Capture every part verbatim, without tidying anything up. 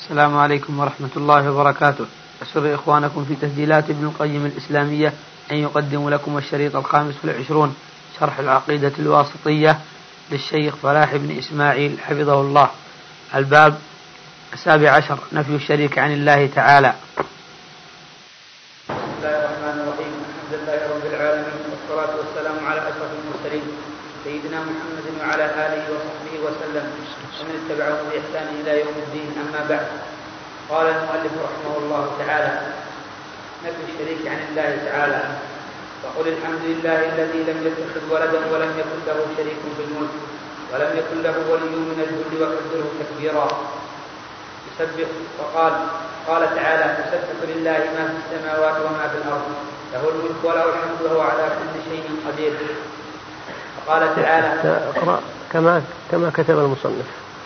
السلام عليكم ورحمة الله وبركاته. أسر إخوانكم في تسجيلات ابن القيم الإسلامية أن يقدم لكم الشريط الخامس والعشرون شرح العقيدة الواسطية للشيخ فلاح بن إسماعيل حفظه الله. الباب السابع عشر: نفي الشريك عن الله تعالى. بسم الله الرحمن الرحيم. الحمد لله رب العالمين، والصلاة والسلام على أشرف المرسلين سيدنا محمد وعلى آله وصحبه وسلم ومن اتبعهم بإحسان إلى يوم الدين. أما بعد، قال المؤلف رحمه الله تعالى: نفي الشريك عن الله تعالى. وقل الحمد لله الذي لم يتخذ ولدا ولم يكن له شريك في الملك ولم يكن له ولي من الذل وكبره تكبيرا. يسبح. وقال قال تعالى: يسبح لله ما في السماوات وما في الأرض، له الملك وله الحمد وهو على كل شيء قدير. وقال تعالى: اقرأ كما كما كتب المصنف.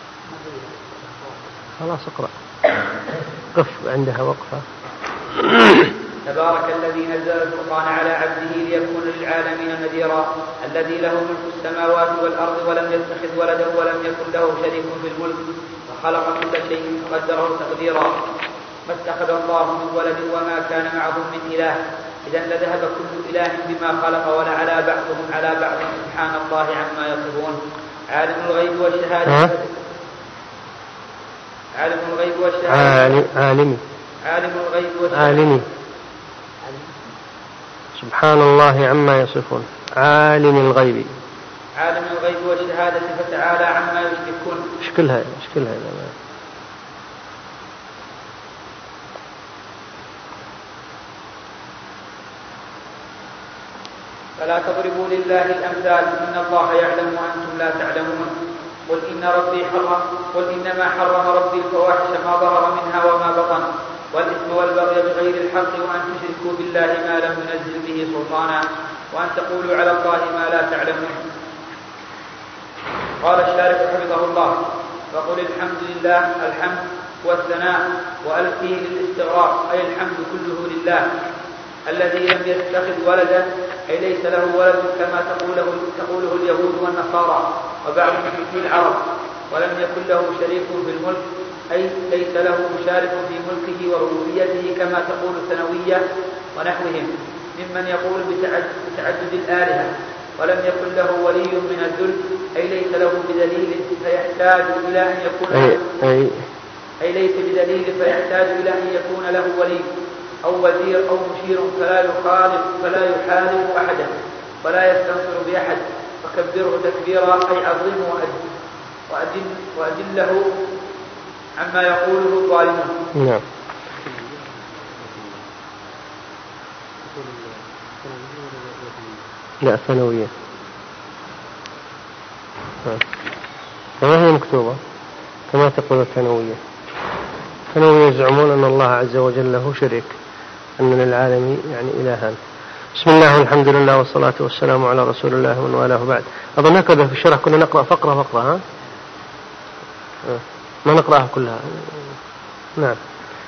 خلاص اقرأ، قف عندها وقفة. تبارك الذي نزل الفرقان على عبده ليكون للعالمين نذيرا، الذي له ملك السماوات والأرض ولم يتخذ ولدا ولم يكن له شريك في الملك وخلق كل شيء فقدره تقديرا. ما اتخذ الله من ولد وما كان معه من إله، إذا لذهب كل إله بما خلق ولعلى بعضهم على بعض سبحان الله عما يصفون. عالم الغيب والشهادة عالم الغيب والشهادة عالم عالم الغيب والشهادة عالمي سبحان الله عما يصفون. عالم الغيب عالم الغيب والشهادة فتعالى عما يشركون. اشكلها اشكلها فلا تضربوا لله الأمثال، إن الله يعلم وأنتم لا تعلمون. قل إن ربي حرم قل إنما حرم ربي الفواحش ما ظهر منها وما بطن والإثم والبغي بغير الحق وأن تشركوا بالله ما لم ينزل به سلطانا وأن تقولوا على الله ما لا تعلمون. قال الشارح حفظه الله: فقل الحمد لله. الحمد والثناء وألف فيه للاستغراق، أي الحمد كله لله الذي لم يتخذ ولدا، أي ليس له ولد كما تقوله, تقوله اليهود والنصارى وبعض مشركي العرب. ولم يكن له شريك في الملك، أي ليس له مشارك في ملكه وربوبيته كما تقول الثانوية ونحوهم ممن يقول بتعدد الآلهة. ولم يكن له ولي من الذل، أي ليس له بدليل فيحتاج إلى أن يكون أي, أي, أي ليس بدليل فيحتاج إلى أن يكون له ولي أو وزير أو مشير، فلا يخالف فلا يحالف أحدا ولا يستنصر بأحد. فكبره تكبيرا، أي عظمه وأجل وأجله عما يقوله الظالمون. نعم. لا ثانوية ما هي مكتوبة كما تقول الثانوية. الثانوية يزعمون أن الله عز وجل له شريك، أن للعالم يعني إلهان. بسم الله والحمد لله والصلاة والسلام على رسول الله ومن والاه بعد. أظن هكذا في الشرح كنا نقرأ فقرة فقرة، ها ما نقرأها كلها. نعم.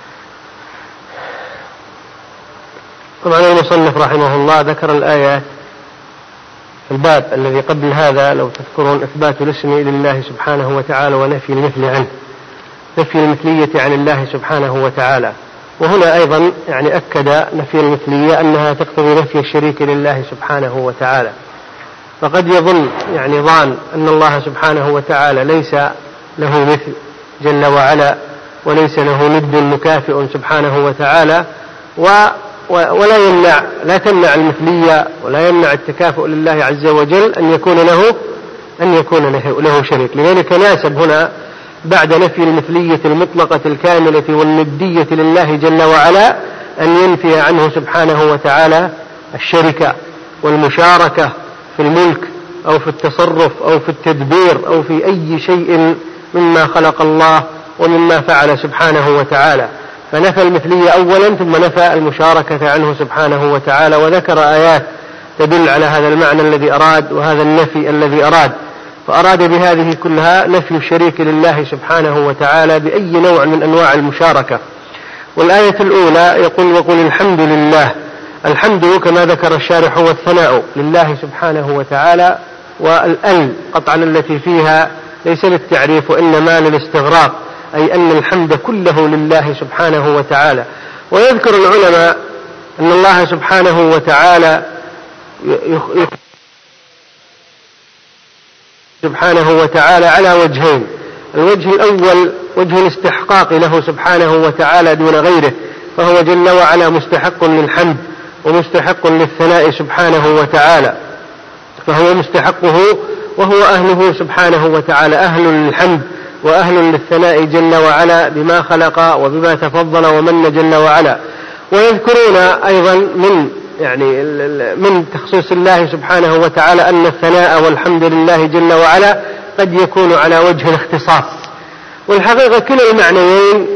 طبعا المصنف رحمه الله ذكر الآيات في الباب الذي قبل هذا لو تذكرون: إثبات الاسم لله سبحانه وتعالى ونفي المثل عنه، نفي المثلية عن الله سبحانه وتعالى. وهنا أيضا يعني أكد نفي المثلية أنها تقتضي نفي الشريك لله سبحانه وتعالى. فقد يظن يعني ظان أن الله سبحانه وتعالى ليس له مثل جل وعلا، وليس له ند مكافئ سبحانه وتعالى، و ولا يمنع لا تمنع المثلية ولا يمنع التكافؤ لله عز وجل أن يكون له أن يكون له شريك. لذلك ناسب هنا بعد نفي المثلية المطلقة الكاملة والندية لله جل وعلا أن ينفي عنه سبحانه وتعالى الشركة والمشاركة في الملك أو في التصرف أو في التدبير أو في أي شيء مما خلق الله ومما فعل سبحانه وتعالى. فنفى المثلية أولا ثم نفى المشاركة عنه سبحانه وتعالى، وذكر آيات تدل على هذا المعنى الذي أراد وهذا النفي الذي أراد. فأراد بهذه كلها نفي الشريك لله سبحانه وتعالى بأي نوع من أنواع المشاركة. والآية الأولى يقول: وقل الحمد لله. الحمد كما ذكر الشارح هو الثناء لله سبحانه وتعالى، والأل قطعا التي فيها ليس للتعريف وإنما للاستغراق، أي أن الحمد كله لله سبحانه وتعالى. ويذكر العلماء أن الله سبحانه وتعالى سبحانه وتعالى على وجهين. الوجه الأول وجه الاستحقاق له سبحانه وتعالى دون غيره، فهو جل وعلا مستحق للحمد ومستحق للثناء سبحانه وتعالى، فهو مستحقه وهو أهله سبحانه وتعالى، أهل للحمد وأهل للثناء جل وعلا بما خلق وبما تفضل ومن جل وعلا. ويذكرون أيضا من يعني من تخصيص الله سبحانه وتعالى أن الثناء والحمد لله جل وعلا قد يكون على وجه الاختصاص. والحقيقة كلا المعنيين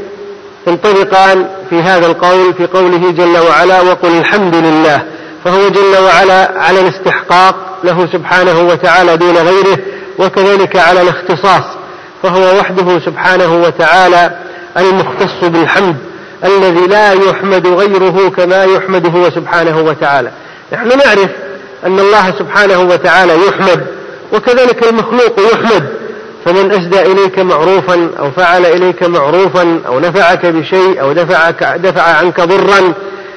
ينطبقان في هذا القول، في قوله جل وعلا وقل الحمد لله، فهو جل وعلا على الاستحقاق له سبحانه وتعالى دون غيره، وكذلك على الاختصاص، فهو وحده سبحانه وتعالى المختص بالحمد الذي لا يحمد غيره كما يحمد هو سبحانه وتعالى. نحن نعرف أن الله سبحانه وتعالى يحمد، وكذلك المخلوق يحمد، فمن أسدى إليك معروفا أو فعل إليك معروفا أو نفعك بشيء أو دفعك دفع عنك ضرا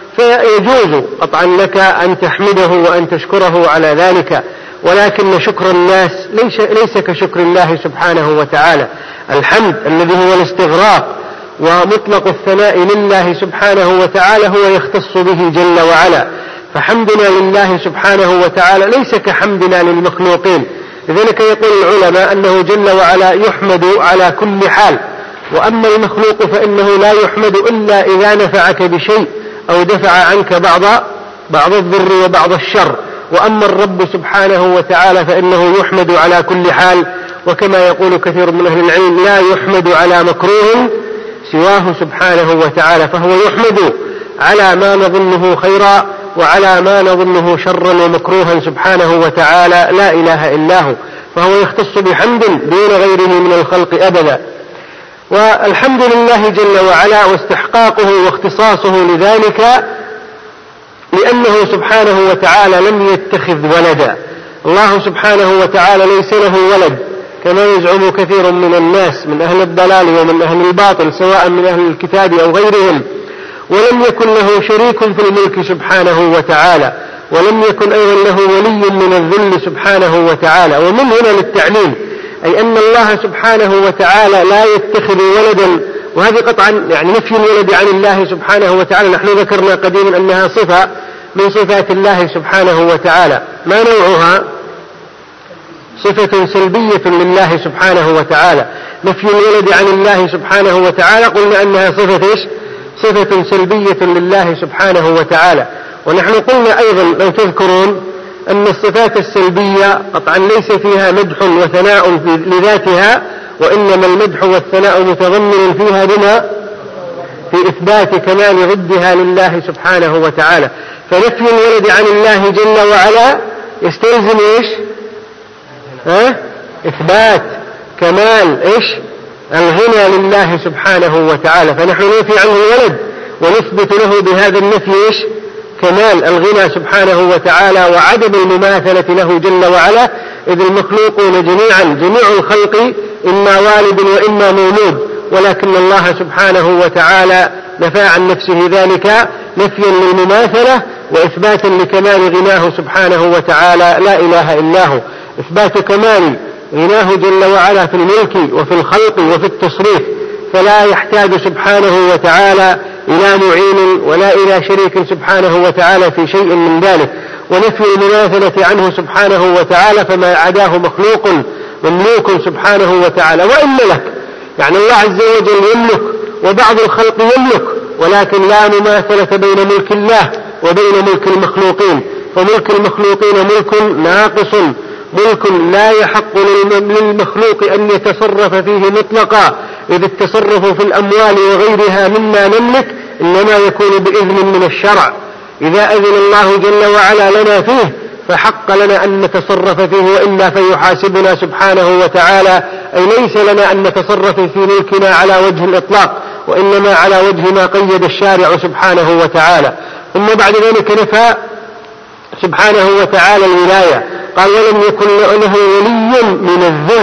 فيجوز قطعا لك أن تحمده وأن تشكره على ذلك، ولكن شكر الناس ليس, ليس كشكر الله سبحانه وتعالى. الحمد الذي هو الاستغراق ومطلق الثناء لله سبحانه وتعالى هو يختص به جل وعلا، فحمدنا لله سبحانه وتعالى ليس كحمدنا للمخلوقين. لذلك يقول العلماء أنه جل وعلا يحمد على كل حال، وأما المخلوق فإنه لا يحمد إلا إذا نفعك بشيء أو دفع عنك بعض بعض الضر وبعض الشر. وأما الرب سبحانه وتعالى فإنه يحمد على كل حال، وكما يقول كثير من أهل العلم لا يحمد على مكروه سواه سبحانه وتعالى، فهو يحمد على ما نظنه خيرا وعلى ما نظنه شرا ومكروها سبحانه وتعالى لا إله إلا هو، فهو يختص بحمد دون غيره من الخلق أبدا. والحمد لله جل وعلا واستحقاقه واختصاصه لذلك لأنه سبحانه وتعالى لم يتخذ ولدا. الله سبحانه وتعالى ليس له ولد كما يزعم كثير من الناس من أهل الضلال ومن أهل الباطل سواء من أهل الكتاب أو غيرهم، ولم يكن له شريك في الملك سبحانه وتعالى، ولم يكن أيضا له ولي من الذل سبحانه وتعالى. ومن هنا للتعليم، أي أن الله سبحانه وتعالى لا يتخذ ولدا، وهذه قطعا يعني نفي الولد عن الله سبحانه وتعالى. نحن ذكرنا قديما أنها صفة من صفات الله سبحانه وتعالى. ما نوعها؟ صفة سلبية لله سبحانه وتعالى. نفي الولد عن الله سبحانه وتعالى قلنا أنها صفة إيش؟ صفة سلبية لله سبحانه وتعالى. ونحن قلنا أيضا لو تذكرون أن الصفات السلبية قطعا ليس فيها مدح وثناء لذاتها، وإنما المدح والثناء متضمن فيها بما في إثبات كمال ضدها لله سبحانه وتعالى. فنفي الولد عن الله جل وعلا يستلزم إيش؟ ها؟ إثبات كمال إيش؟ الغنى لله سبحانه وتعالى، فنحن ننفي عنه الولد ونثبت له بهذا النفي إيش؟ كمال الغنى سبحانه وتعالى وعدم المماثلة له جل وعلا، إذ المخلوقون جميعا جميع الخلق إما والد وإما مولود، ولكن الله سبحانه وتعالى نفى عن نفسه ذلك نفيا للمماثلة وإثباتا لكمال غناه سبحانه وتعالى لا إله إلا هو. إثبات كمال غناه جل وعلا في الملك وفي الخلق وفي التصريف، فلا يحتاج سبحانه وتعالى إلى معين ولا إلى شريك سبحانه وتعالى في شيء من ذلك. ونفي المماثلة عنه سبحانه وتعالى فما عداه مخلوق مملوك سبحانه وتعالى. وإن ملك يعني الله عز وجل يملك وبعض الخلق يملك، ولكن لا مماثلة بين ملك الله وبين ملك المخلوقين، فملك المخلوقين ملك ناقص، ملك لا يحق للمخلوق أن يتصرف فيه مطلقا، إذ التصرف في الأموال وغيرها مما نملك إنما يكون بإذن من الشرع. إذا أذن الله جل وعلا لنا فيه فحق لنا أن نتصرف فيه، وإلا فيحاسبنا سبحانه وتعالى. أي ليس لنا أن نتصرف في ملكنا على وجه الإطلاق، وإنما على وجه ما قيد الشارع سبحانه وتعالى. ثم بعد ذلك نفى سبحانه وتعالى الولاية، قال ولم يكن له ولي من الذل،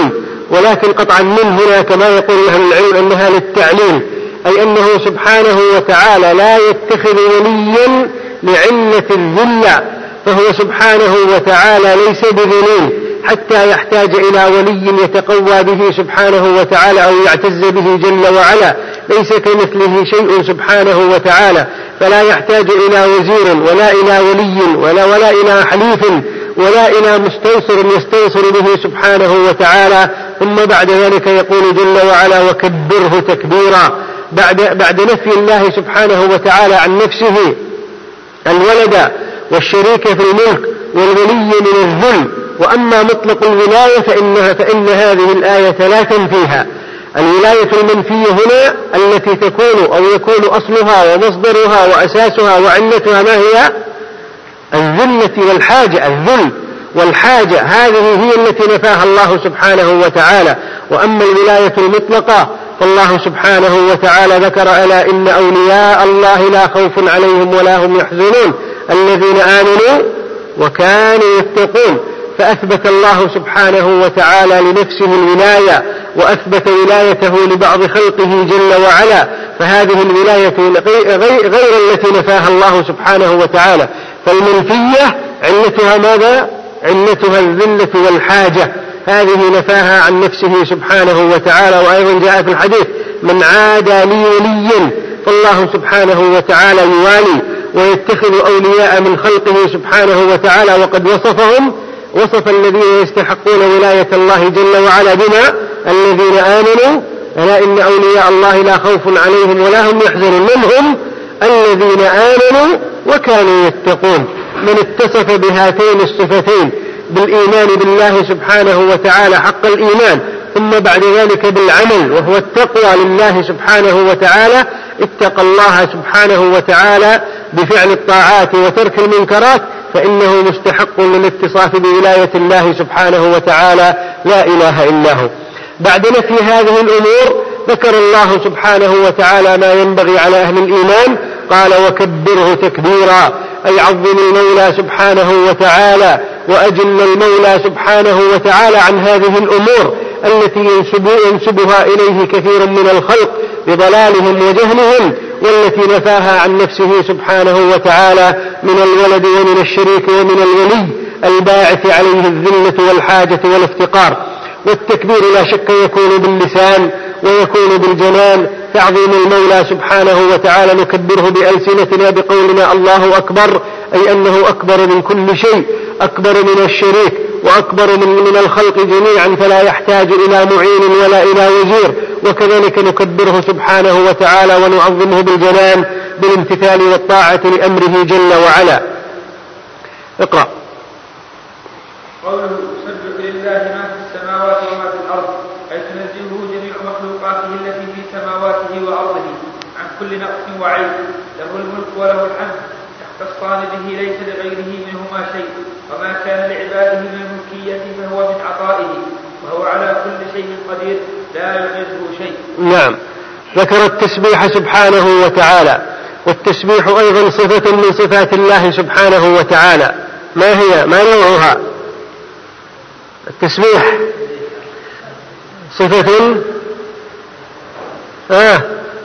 ولكن قطعا من هنا كما يقول أهل العلم أنها للتعليل، أي أنه سبحانه وتعالى لا يتخذ وليا لعلة الذلة، فهو سبحانه وتعالى ليس بذليل حتى يحتاج إلى ولي يتقوى به سبحانه وتعالى أو يعتز به جل وعلا، ليس كمثله شيء سبحانه وتعالى، فلا يحتاج إلى وزير ولا إلى ولي ولا, ولا إلى حليف ولا إلى مستنصر يستنصر به سبحانه وتعالى. ثم بعد ذلك يقول جل وعلا وكبره تكبيرا، بعد, بعد نفي الله سبحانه وتعالى عن نفسه الولد والشريك في الملك والولي من الذل. وأما مطلق الولاية فإنها فإن هذه الآية لا تنفيها. الولاية المنفية هنا التي تكون أو يكون أصلها ومصدرها وأساسها وعلتها ما هي؟ الذلة والحاجة، الذل والحاجة، هذه هي التي نفاها الله سبحانه وتعالى. وأما الولاية المطلقة فالله سبحانه وتعالى ذكر ألا إن أولياء الله لا خوف عليهم ولا هم يحزنون الذين آمنوا وكانوا يتقون، فأثبت الله سبحانه وتعالى لنفسه الولاية وأثبت ولايته لبعض خلقه جل وعلا، فهذه الولاية غير التي نفاها الله سبحانه وتعالى. فالمنفية علتها ماذا؟ علتها الذلة والحاجة، هذه نفاها عن نفسه سبحانه وتعالى. وأيضا جاء في الحديث من عادى لي وليا، فالله سبحانه وتعالى يوالي ويتخذ أولياء من خلقه سبحانه وتعالى، وقد وصفهم وصف الذين يستحقون ولاية الله جل وعلا بما الذين آمنوا ألا إن أولياء الله لا خوف عليهم ولا هم يحزنون، من هم؟ الذين آمنوا وكانوا يتقون. من اتصف بهاتين الصفتين بالإيمان بالله سبحانه وتعالى حق الإيمان ثم بعد ذلك بالعمل وهو التقوى لله سبحانه وتعالى، اتقى الله سبحانه وتعالى بفعل الطاعات وترك المنكرات، فإنه مستحق للاتصاف بولاية الله سبحانه وتعالى لا إله إلا هو. بعد نفي هذه الأمور ذكر الله سبحانه وتعالى ما ينبغي على أهل الإيمان، قال وكبره تكبيرا، أي عظم المولى سبحانه وتعالى وأجل المولى سبحانه وتعالى عن هذه الأمور التي ينسبها إليه كثير من الخلق بضلالهم وجهلهم، والتي نفاها عن نفسه سبحانه وتعالى من الولد ومن الشريك ومن الولي الباعث عليه الذلة والحاجة والافتقار. والتكبير لا شك يكون باللسان ويكون بالجنان، تعظيم المولى سبحانه وتعالى نكبره بألسنتنا بقولنا الله أكبر، أي أنه أكبر من كل شيء، أكبر من الشريك وأكبر من, من الخلق جميعا، فلا يحتاج إلى معين ولا إلى وزير. وكذلك نكبره سبحانه وتعالى ونعظمه بالجنان بالامتثال والطاعة لأمره جل وعلا. اقرأ. قوله يسبح لله ما في السماوات وما في الأرض، أي تنزهه جميع مخلوقاته التي في سماواته وأرضه عن كل نقص وعيب، له الملك وله الحمد، يختصان به ليس لغيره منهما شيء، وما كان لعباده من الملكية فهو من عطائه، وهو على كل شيء قدير لا يعجزه شيء. نعم، ذكر التسبيح سبحانه وتعالى، والتسبيح أيضا صفة من صفات الله سبحانه وتعالى. ما هي؟ ما نوعها؟ التسبيح صفة آه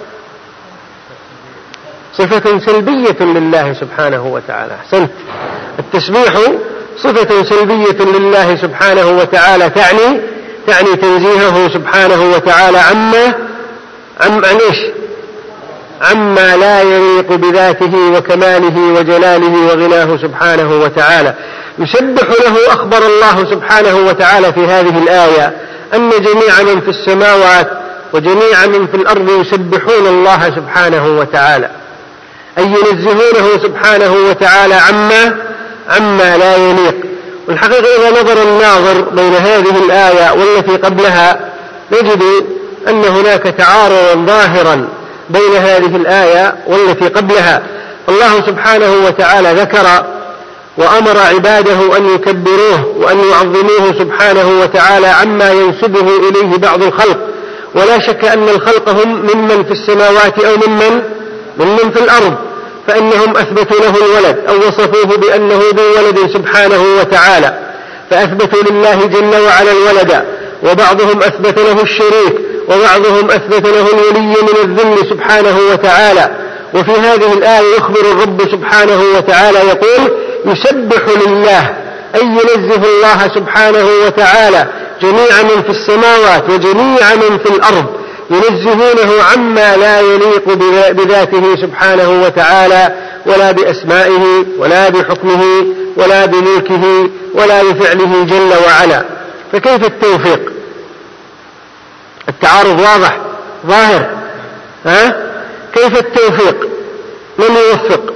صفة سلبية لله سبحانه وتعالى. أحسنت، التسبيح صفة سلبية لله سبحانه وتعالى، تعني تعني تنزيهه سبحانه وتعالى عما عم عن إيش؟ عما لا يليق بذاته وكماله وجلاله وغناه سبحانه وتعالى. يسبح له. أخبر الله سبحانه وتعالى في هذه الآية أن جميع من في السماوات وجميع من في الأرض يسبحون الله سبحانه وتعالى، أي ينزهونه سبحانه وتعالى عما عما لا يليق. والحقيقة إذا نظر الناظر بين هذه الآية والتي قبلها نجد أن هناك تعارضا ظاهرا بين هذه الآية والتي قبلها. الله سبحانه وتعالى ذكر وأمر عباده أن يكبروه وأن يعظموه سبحانه وتعالى عما ينسبه إليه بعض الخلق، ولا شك أن الخلق هم ممن في السماوات أو ممن ممن في الأرض، فإنهم أثبتوا له الولد أو وصفوه بأنه ذو ولد سبحانه وتعالى، فأثبتوا لله جل وعلا الولد وبعضهم أثبت له الشريك، وبعضهم أثبت له الولي من الذل سبحانه وتعالى. وفي هذه الآية يخبر الرب سبحانه وتعالى يقول: يسبح لله، أي ينزه الله سبحانه وتعالى جميع من في السماوات وجميع من في الأرض، ينزهونه عما لا يليق بذاته سبحانه وتعالى، ولا بأسمائه ولا بحكمه ولا بملكه ولا بفعله جل وعلا. فكيف التوفيق؟ التعارض واضح ظاهر، ها؟ كيف التوفيق؟ من يوفق؟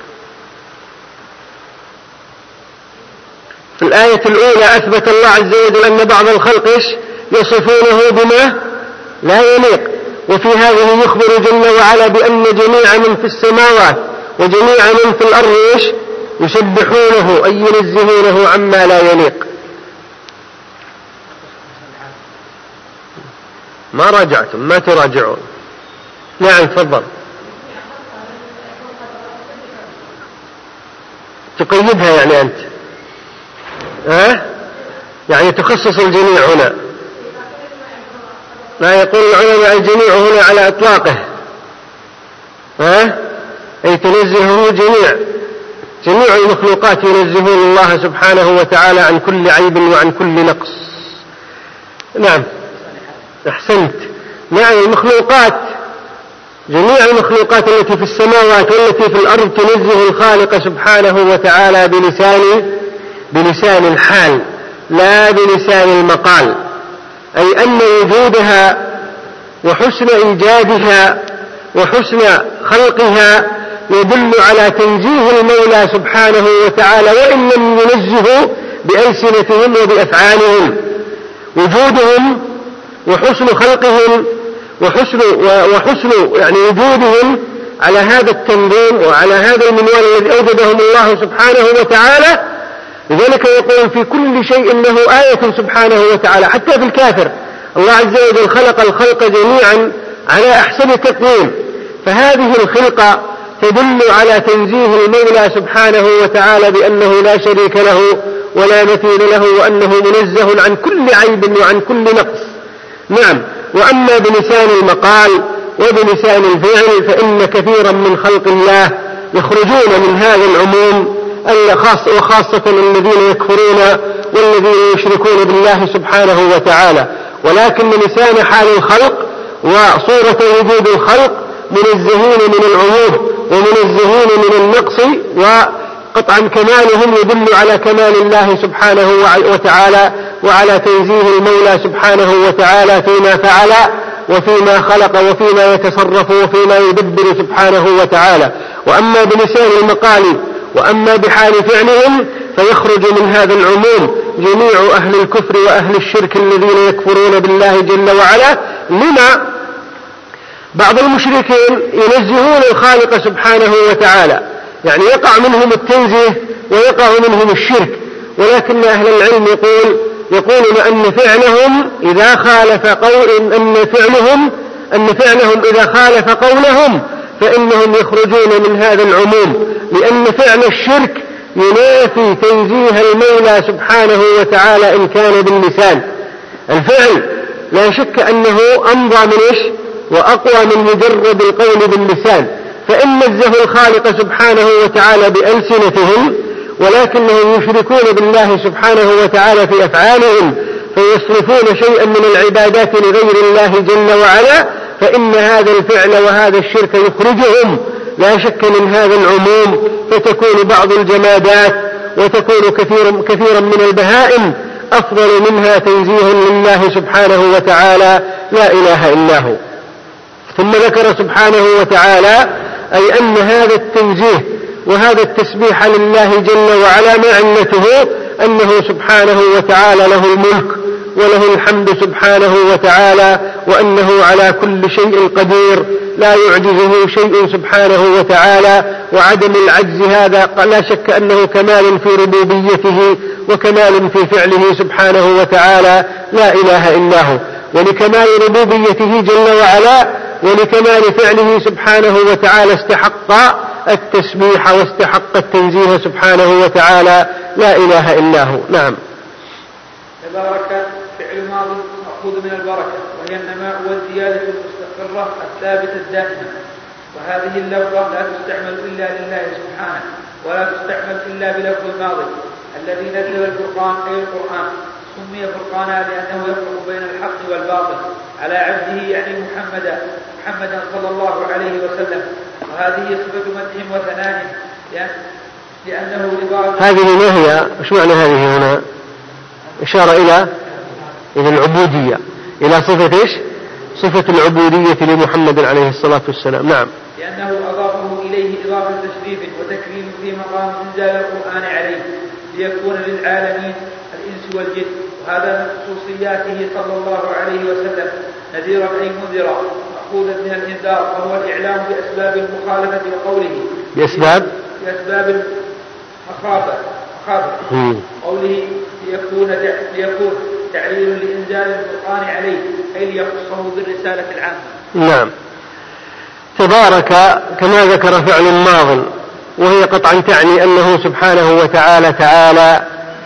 في الآية الأولى أثبت الله عز وجل أن بعض الخلق يصفونه بما لا يليق، وفي هذه يخبر جل وعلا بأن جميع من في السماوات وجميع من في الأرض يسبحونه، أي ينزهونه عما لا يليق. ما راجعتم، ما تراجعون. نعم تفضل. تقيدها يعني أنت، ها؟ يعني تخصص الجميع هنا، لا يقول العلماء الجميع هنا على إطلاقه، ها؟ أي تنزهه جميع جميع المخلوقات ينزهون الله سبحانه وتعالى عن كل عيب وعن كل نقص. نعم أحسنت. نعم المخلوقات، جميع المخلوقات التي في السماوات والتي في الأرض تنزه الخالق سبحانه وتعالى بلسان بلسان الحال لا بلسان المقال، أي أن وجودها وحسن إيجادها وحسن خلقها يدل على تنزيه المولى سبحانه وتعالى، وإن لم ينزهوا بألسنتهم وبأفعالهم. وجودهم وحسن خلقهم وحسن وحسن يعني وجودهم على هذا التنظيم وعلى هذا المنوال الذي أوجدهم الله سبحانه وتعالى. لذلك يقول في كل شيء له آية سبحانه وتعالى، حتى في الكافر الله عز وجل خلق الخلق جميعا على أحسن تقويم، فهذه الخلقة تدل على تنزيه المولى سبحانه وتعالى بأنه لا شريك له ولا مثيل له، وأنه منزه عن كل عيب وعن كل نقص. نعم. وأما بلسان المقال وبلسان الفعل فإن كثيرا من خلق الله يخرجون من هذا العموم، وخاصة الذين يكفرون والذين يشركون بالله سبحانه وتعالى. ولكن لسان حال الخلق وصورة وجود الخلق منزهين من العيوب ومنزهين من النقص، وقطعا كمالهم يدل على كمال الله سبحانه وتعالى وعلى تنزيه المولى سبحانه وتعالى فيما فعل وفيما خلق وفيما يتصرف وفيما يدبر سبحانه وتعالى. وأما بلسان المقال وأما بحال فعلهم فيخرج من هذا العموم جميع أهل الكفر وأهل الشرك الذين يكفرون بالله جل وعلا. لما بعض المشركين ينزهون الخالق سبحانه وتعالى، يعني يقع منهم التنزيه ويقع منهم الشرك، ولكن أهل العلم يقول يقولون أن فعلهم إذا خالف قول أن فعلهم أن فعلهم إذا خالف قولهم فإنهم يخرجون من هذا العموم، لأن فعل الشرك ينافي تنزيه المولى سبحانه وتعالى إن كان باللسان. الفعل لا شك أنه أمضى من إيش وأقوى من مجرد القول باللسان، فإن نزهوا الخالق سبحانه وتعالى بألسنتهم، ولكنهم يشركون بالله سبحانه وتعالى في أفعالهم فيصرفون شيئا من العبادات لغير الله جل وعلا، فإن هذا الفعل وهذا الشرك يخرجهم لا شك من هذا العموم، فتكون بعض الجمادات وتكون كثير كثيرا من البهائم أفضل منها تنزيه لله سبحانه وتعالى لا إله إلا هو. ثم ذكر سبحانه وتعالى أي أن هذا التنزيه وهذا التسبيح لله جل وعلا معنته أنه سبحانه وتعالى له الملك وله الحمد سبحانه وتعالى، وأنه على كل شيء قدير لا يعجزه شيء سبحانه وتعالى. وعدم العجز هذا لا شك أنه كمال في ربوبيته وكمال في فعله سبحانه وتعالى لا إله إلا هو. ولكمال ربوبيته جل وعلا ولكمال فعله سبحانه وتعالى استحق التسبيح واستحق التنزيه سبحانه وتعالى لا إله إلا هو. نعم. تبارك فعل ماضي من البركة، وهي النماء والزيادة المستقرة الثابتة الدائمة. وهذه اللفظة لا تستعمل إلا لله سبحانه، ولا تستعمل إلا بلفظ الماضي الذي نزل الفرقان أي القرآن. سمي فرقانا لأنه يفرق بين الحق والباطل على عبده يعني محمدا محمدا صلى الله عليه وسلم. وهذه صفة مدح وثناء لأنه إضافة. هذه ما هي؟ إيش معنى هذه هنا؟ إشارة إلى إلى العبودية، إلى صفة إيش؟ صفة العبودية لمحمد عليه الصلاة والسلام. نعم. لأنه أضافه إليه إضافة تشريف وتكريم في مقام إنزال القرآن عليه ليكون للعالمين الإنس والجن، وهذا من خصوصياته صلى الله عليه وسلم، نذيرا أي منذرا مأخوذا من الإنذار، وهو الإعلام بأسباب المخالفة وقوله بأسباب بأسباب المخافة قوله ليكون ليكون تعليل لإنزال القرآن عليه أي ليخصه بالرسالة العامة. نعم. تبارك كما ذكر فعل ماض، وهي قطعا تعني أنه سبحانه وتعالى تعالى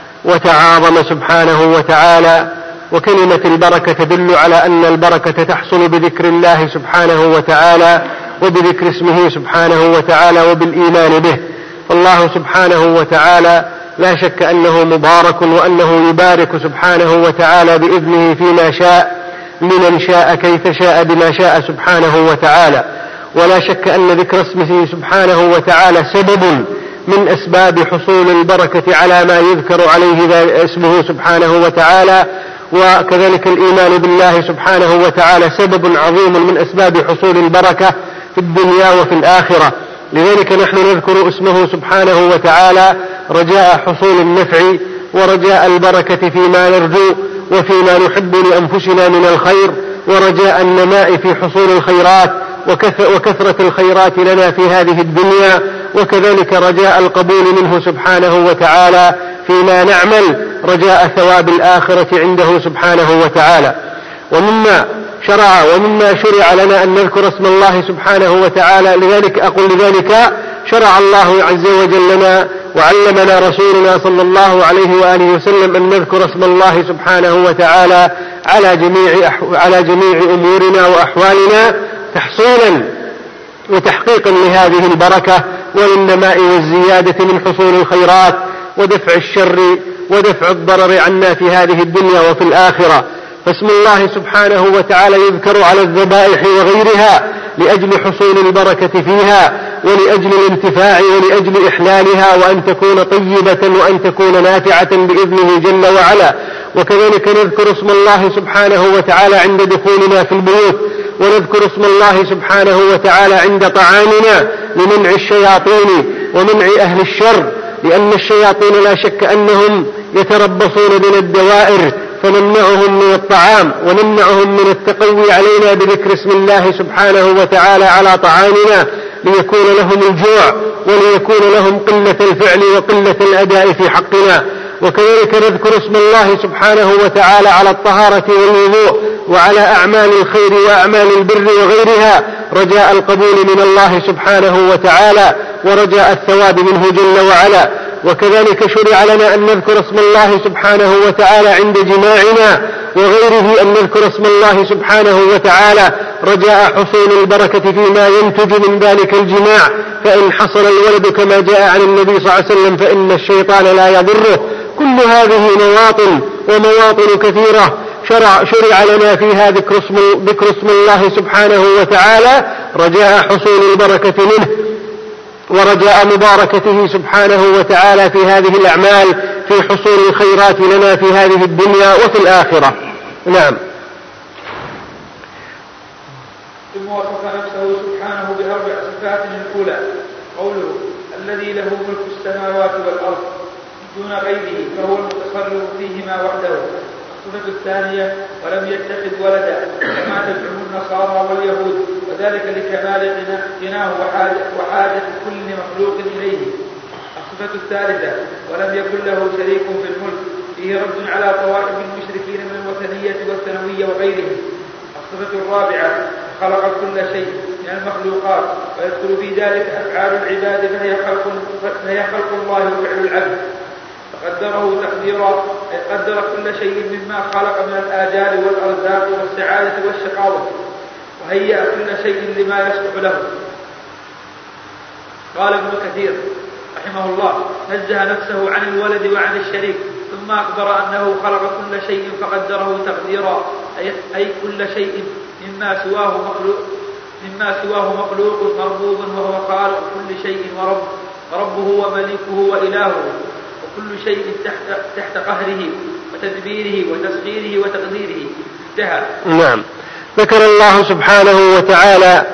وتعاظم سبحانه وتعالى. وكلمة البركة تدل على أن البركة تحصل بذكر الله سبحانه وتعالى وبذكر اسمه سبحانه وتعالى وبالإيمان به. فالله سبحانه وتعالى لا شك أنه مبارك، وأنه يبارك سبحانه وتعالى بإذنه فيما شاء لمن شاء كيف شاء بما شاء سبحانه وتعالى. ولا شك أن ذكر اسمه سبحانه وتعالى سبب من أسباب حصول البركة على ما يذكر عليه اسمه سبحانه وتعالى. وكذلك الإيمان بالله سبحانه وتعالى سبب عظيم من أسباب حصول البركة في الدنيا وفي الآخرة. لذلك نحن نذكر اسمه سبحانه وتعالى رجاء حصول النفع ورجاء البركة فيما نرجو وفيما نحب لأنفسنا من الخير، ورجاء النماء في حصول الخيرات وكثرة الخيرات لنا في هذه الدنيا، وكذلك رجاء القبول منه سبحانه وتعالى فيما نعمل، رجاء ثواب الآخرة عنده سبحانه وتعالى. ومما شرع ومما شرع لنا أن نذكر اسم الله سبحانه وتعالى، لذلك أقول لذلك شرع الله عز وجل لنا وعلمنا رسولنا صلى الله عليه وآله وسلم أن نذكر اسم الله سبحانه وتعالى على جميع على جميع أمورنا وأحوالنا تحصيلا وتحقيقا لهذه البركة وللنماء والزيادة من حصول الخيرات ودفع الشر ودفع الضرر عنا في هذه الدنيا وفي الآخرة. فاسم الله سبحانه وتعالى يذكر على الذبائح وغيرها لأجل حصول البركة فيها ولأجل الانتفاع ولأجل إحلالها وأن تكون طيبة وأن تكون نافعة بإذنه جل وعلا. وكذلك نذكر اسم الله سبحانه وتعالى عند دخولنا في البيوت، ونذكر اسم الله سبحانه وتعالى عند طعامنا لمنع الشياطين ومنع أهل الشر، لأن الشياطين لا شك أنهم يتربصون بنا الدوائر، فنمنعهم من الطعام ونمنعهم من التقوي علينا بذكر اسم الله سبحانه وتعالى على طعامنا ليكون لهم الجوع وليكون لهم قلة الفعل وقلة الأداء في حقنا. وكذلك نذكر اسم الله سبحانه وتعالى على الطهارة والوضوء وعلى أعمال الخير وأعمال البر وغيرها رجاء القبول من الله سبحانه وتعالى ورجاء الثواب منه جل وعلا. وكذلك شرع لنا أن نذكر اسم الله سبحانه وتعالى عند جماعنا وغيره، أن نذكر اسم الله سبحانه وتعالى رجاء حصول البركة فيما ينتج من ذلك الجماع، فإن حصل الولد كما جاء عن النبي صلى الله عليه وسلم فإن الشيطان لا يضره. كل هذه مواطن ومواطن كثيرة شرع, شرع لنا فيها ذكر اسم, ذكر اسم الله سبحانه وتعالى رجاء حصول البركة منه ورجاء مباركته سبحانه وتعالى في هذه الأعمال في حصول الخيرات لنا في هذه الدنيا وفي الآخرة. نعم. ثم وصف نفسه سبحانه بأربع صفات. الأولى قوله الذي له ملك السماوات والأرض دون غيره فهو المتصرف فيهما وحده. الصفة الثانية ولم يتخذ ولدا كما تزعم النصارى واليهود، وذلك لكمال غناه وحاجة كل مخلوق إليه. الصفة الثالثة ولم يكن له شريك في الملك، فيه رد على طوائف المشركين من الوثنية والثنوية وغيرهم. الصفة الرابعة خلق كل شيء من المخلوقات ويذكر في ذلك أفعال العباد فهي خلق, فهي خلق الله وفعل العبد، فقدره تقديرا أي قدر كل شيء مما خلق من الآجال والأرزاق والسعادة والشقاوة، وهيأ كل شيء لما يصلح له. قال ابن كثير رحمه الله: نزه نفسه عن الولد وعن الشريك، ثم أخبر أنه خلق كل شيء فقدره تقديرا، أي كل شيء مما سواه مخلوق مما سواه مخلوق مربوب، وهو خالق كل شيء ورب ربه ومليكه وإلهه، وكل شيء تحت, تحت قهره وتدبيره وتسخيره وتقديره. انتهى. نعم. ذكر الله سبحانه وتعالى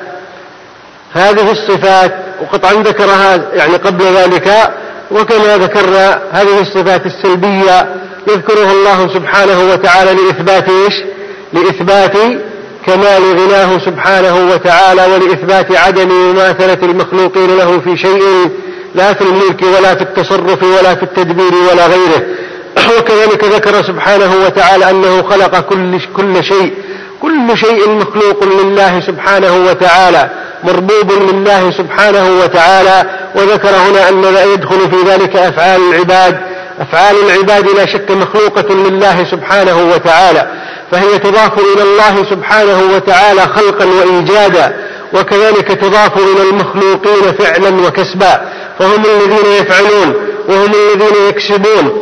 هذه الصفات، وقطعا ذكرها يعني قبل ذلك، وكما ذكرنا هذه الصفات السلبية يذكرها الله سبحانه وتعالى لإثبات إيش؟ لإثبات كمال غناه سبحانه وتعالى، ولإثبات عدم مماثلة المخلوقين له في شيء، لا في الملك ولا في التصرف ولا في التدبير ولا غيره. وكذلك ذكر سبحانه وتعالى أنه خلق كل, كل شيء كل شيء مخلوق لله سبحانه وتعالى، مربوب لله سبحانه وتعالى. وذكر هنا أن لا يدخل في ذلك أفعال العباد. أفعال العباد لا شك مخلوقة لله سبحانه وتعالى، فهي تضاف إلى الله سبحانه وتعالى خلقا وإيجادا، وكذلك تضاف إلى المخلوقين فعلا وكسبا، فهم الذين يفعلون وهم الذين يكسبون،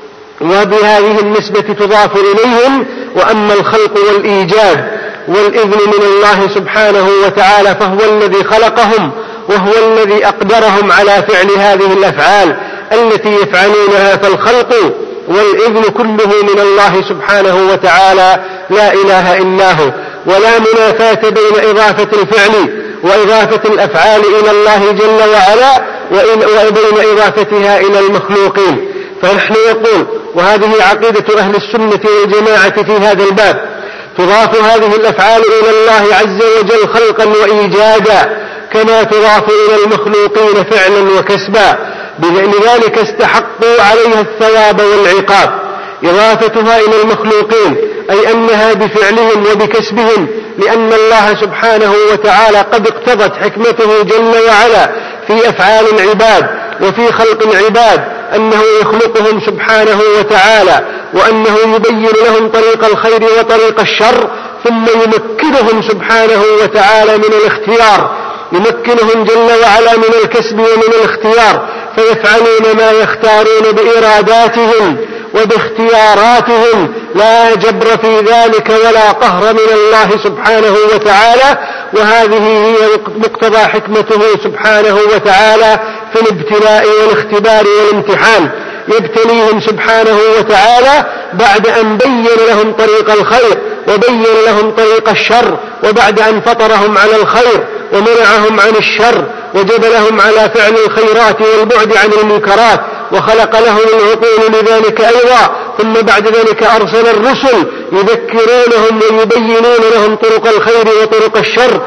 وبهذه النسبة تضاف إليهم. وأما الخلق والإيجاد والإذن من الله سبحانه وتعالى فهو الذي خلقهم، وهو الذي أقدرهم على فعل هذه الأفعال التي يفعلونها. فالخلق والإذن كله من الله سبحانه وتعالى، لا إله إلا هو. ولا منافاة بين إضافة الفعل وإضافة الأفعال إلى الله جل وعلا وبين إضافتها إلى المخلوقين. فنحن نقول، وهذه عقيدة أهل السنة والجماعة في هذا الباب، تضاف هذه الأفعال إلى الله عز وجل خلقا وإيجادا، كما تضاف إلى المخلوقين فعلا وكسبا، لذلك استحقوا عليها الثواب والعقاب. إضافتها إلى المخلوقين أي أنها بفعلهم وبكسبهم، لأن الله سبحانه وتعالى قد اقتضت حكمته جل وعلا في أفعال العباد وفي خلق العباد أنه يخلقهم سبحانه وتعالى، وأنه يبين لهم طريق الخير وطريق الشر، ثم يمكنهم سبحانه وتعالى من الاختيار، يمكنهم جل وعلا من الكسب ومن الاختيار، فيفعلون ما يختارون بإراداتهم وباختياراتهم، لا جبر في ذلك ولا قهر من الله سبحانه وتعالى. وهذه هي مقتضى حكمته سبحانه وتعالى في الابتلاء والاختبار والامتحان. يبتليهم سبحانه وتعالى بعد أن بين لهم طريق الخير وبين لهم طريق الشر، وبعد أن فطرهم على الخير ومنعهم عن الشر وجبلهم على فعل الخيرات والبعد عن المنكرات، وخلق لهم العقول لذلك أيضا. ثم بعد ذلك أرسل الرسل يذكرونهم ويبينون لهم طرق الخير وطرق الشر،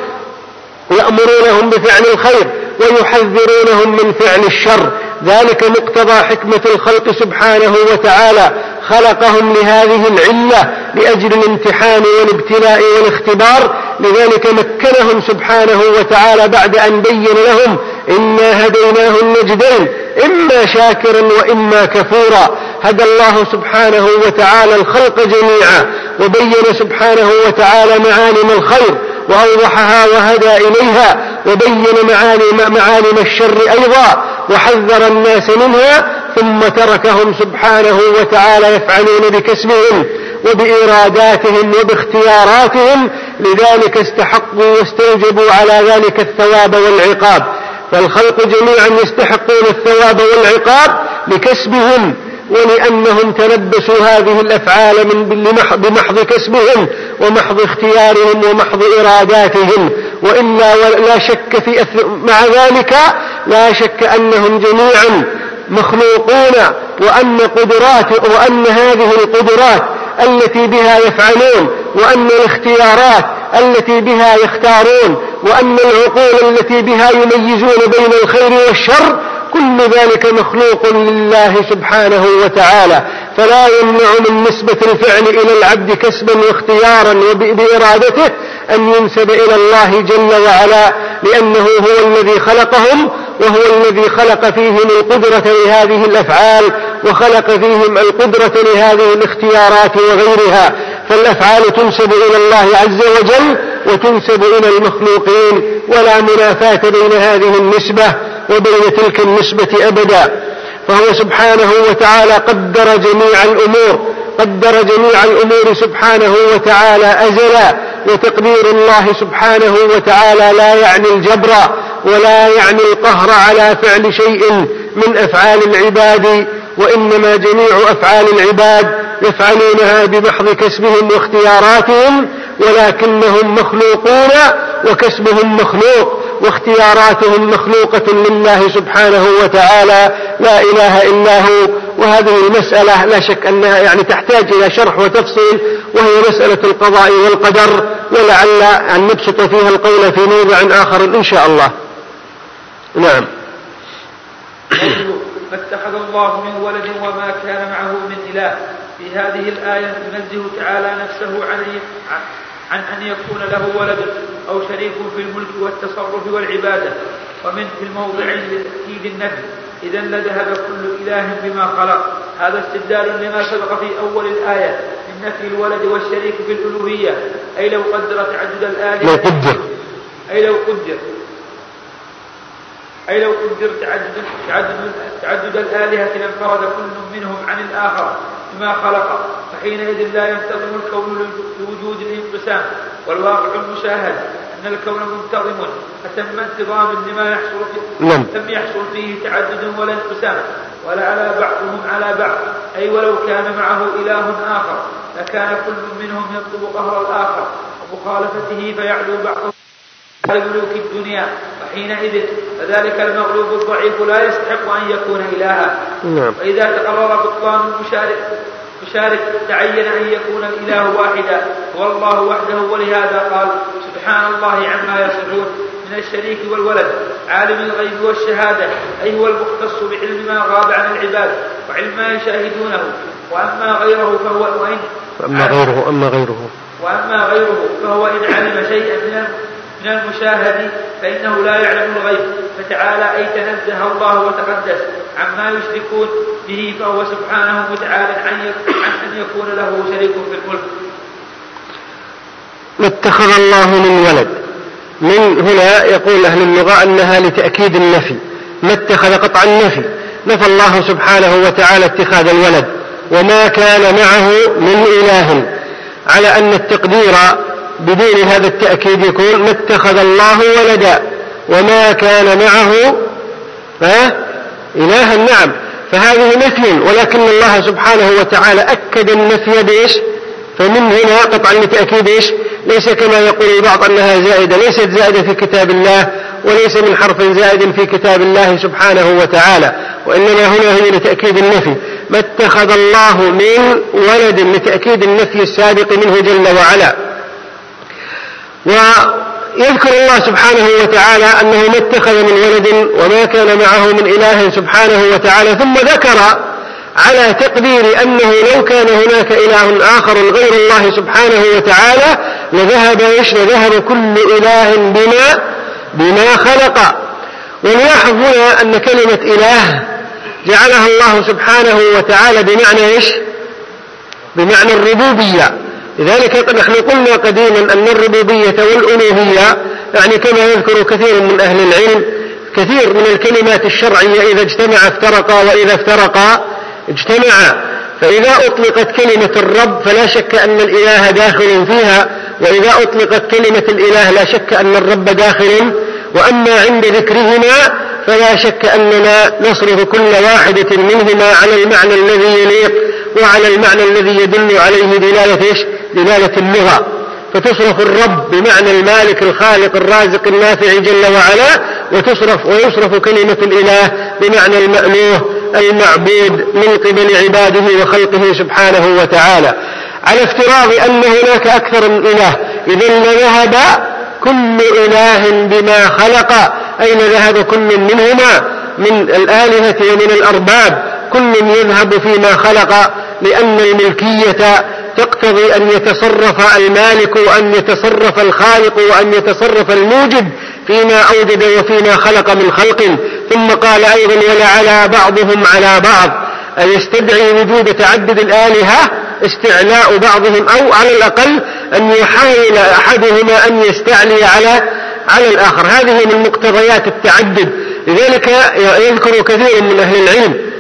يأمرونهم بفعل الخير ويحذرونهم من فعل الشر. ذلك مقتضى حكمة الخلق سبحانه وتعالى، خلقهم لهذه العلة لأجل الامتحان والابتلاء والاختبار. لذلك مكنهم سبحانه وتعالى بعد أن بين لهم: إنا هديناه النجدين إما شاكرا وإما كفورا. هدى الله سبحانه وتعالى الخلق جميعا، وبين سبحانه وتعالى معالم الخير وأوضحها وهدى إليها، وبين معالم, معالم الشر أيضا وحذر الناس منها، ثم تركهم سبحانه وتعالى يفعلون بكسبهم وبإراداتهم وباختياراتهم. لذلك استحقوا واستوجبوا على ذلك الثواب والعقاب. فالخلق جميعا يستحقون الثواب والعقاب لكسبهم، ولأنهم تلبسوا هذه الأفعال من بمحض كسبهم ومحض اختيارهم ومحض إراداتهم. وإلا لا شك في مع ذلك لا شك أنهم جميعا مخلوقون، وأن قدرات وأن هذه القدرات التي بها يفعلون، وأن الاختيارات التي بها يختارون، وأن العقول التي بها يميزون بين الخير والشر، كل ذلك مخلوق لله سبحانه وتعالى. فلا يمنع من نسبة الفعل إلى العبد كسبا واختيارا وبإرادته أن ينسب إلى الله جل وعلا، لأنه هو الذي خلقهم، وهو الذي خلق فيهم القدرة لهذه الأفعال وخلق فيهم القدرة لهذه الاختيارات وغيرها. فالأفعال تنسب إلى الله عز وجل وتنسب إلى المخلوقين، ولا منافاة بين هذه النسبة وبين تلك النسبة أبدا. فهو سبحانه وتعالى قدر جميع الأمور قدر جميع الأمور سبحانه وتعالى أزلا. وتقدير الله سبحانه وتعالى لا يعني الجبر ولا يعني القهر على فعل شيء من أفعال العباد، وإنما جميع أفعال العباد يفعلونها بمحض كسبهم واختياراتهم، ولكنهم مخلوقون وكسبهم مخلوق واختياراتهم مخلوقة لله سبحانه وتعالى لا إله إلا هو. وهذه المسألة لا شك أنها يعني تحتاج إلى شرح وتفصيل، وهي مسألة القضاء والقدر، ولعل أن نبسط فيها القول في موضع آخر إن شاء الله. نعم. فاتخذ الله من ولد وما كان معه من إله. في هذه الآية ينزه تعالى نفسه عن عن أن يكون له ولد أو شريك في الملك والتصرف والعبادة. ومن في الموضعين لتأكيد النفي، إذا لذهب كل إله بما خلق. هذا استدلال لما سبق في أول الآية من نفي الولد والشريك في الألوهية، أي لو قدر تعدد الآلهة أي لو قدر أي لو قدر تعدد, تعدد, تعدد الآلهة لانفرد كل منهم عن الآخر بما خلق، فحينئذ لا ينتظم الكون لوجود الانقسام. والواقع المشاهد أن الكون منتظم، فتم انتظام لما يحصل فيه لم يحصل فيه تعدد ولا انقسام، ولا على بعضهم على بعض، أي ولو كان معه إله آخر لكان كل منهم يطلب قهر الآخر ومخالفته فيعلو بعضهم على ملوك الدنيا، وحينئذ فذلك المغلوب الضعيف لا يستحق أن يكون إلها. وإذا تقرر بطلان المشارك مشارك تعين أن يكون الإله واحدا هو الله وحده. ولهذا قال سبحان الله عما يصفون من الشريك والولد، عالم الغيب والشهادة، أي هو المختص بعلم ما غاب عن العباد وعلم ما يشاهدونه. وأما غيره فهو وإن وأما غيره أما غيره وأما غيره فهو إن علم شيئا من من المشاهد فإنه لا يعلم الغيب، فتعالى أي تنزه الله وتقدس عما يشركون به، فهو سبحانه وتعالى عن أن يكون له شريك في الملك. ما اتخذ الله من ولد، من هنا يقول أهل اللغة أنها لتأكيد النفي. ما اتخذ قطع النفي، نفى الله سبحانه وتعالى اتخاذ الولد وما كان معه من إله، على أن التقدير بدون هذا التأكيد يكون ما اتخذ الله ولدا وما كان معه ها إلها. نعم، فهذه نفي، ولكن الله سبحانه وتعالى أكد النفي بإيش؟ فمن هنا قطعا لتأكيد إيش؟ ليس كما يقول البعض أنها زائدة، ليست زائدة في كتاب الله، وليس من حرف زائد في كتاب الله سبحانه وتعالى، وإنما هنا هي لتأكيد النفي. ما اتخذ الله من ولد لتأكيد النفي السابق منه جل وعلا. ويذكر الله سبحانه وتعالى أنه ما اتخذ من ولد وما كان معه من إله سبحانه وتعالى، ثم ذكر على تقدير أنه لو كان هناك إله آخر غير الله سبحانه وتعالى لذهب إيش؟ لذهب كل إله بما بما خلق. ونلاحظ هنا أن كلمة إله جعلها الله سبحانه وتعالى بمعنى إيش؟ بمعنى الربوبية. لذلك نحن قلنا قديما أن الربوبية والألوهية يعني كما يذكر كثير من أهل العلم، كثير من الكلمات الشرعية إذا اجتمع افترقا وإذا افترقا اجتمعا. فإذا أطلقت كلمة الرب فلا شك أن الإله داخل فيها، وإذا أطلقت كلمة الإله لا شك أن الرب داخل. وأما عند ذكرهما فلا شك أننا نصرف كل واحدة منهما على المعنى الذي يليق وعلى المعنى الذي يدل عليه دلالة إيش؟ دلالة اللغة. فتصرف الرب بمعنى المالك الخالق الرازق النافع جل وعلا، وتصرف ويصرف كلمة الإله بمعنى المألوه المعبود من قبل عباده وخلقه سبحانه وتعالى، على افتراض أن هناك أكثر من إله. إذن لذهب كل إله بما خلق، أين ذهب كل منهما من الآلهة ومن الأرباب، كل يذهب فيما خلق، لأن الملكية تقتضي أن يتصرف المالك وأن يتصرف الخالق وأن يتصرف الموجد فيما أوجد وفيما خلق من خلق. ثم قال أيضا ولعلى بعضهم على بعض، أن يستدعي وجود تعدد الآلهة استعلاء بعضهم، أو على الأقل أن يحاول أحدهما أن يستعلي على على الآخر. هذه من مقتضيات التعدد. لذلك يذكر كثير من أهل العلم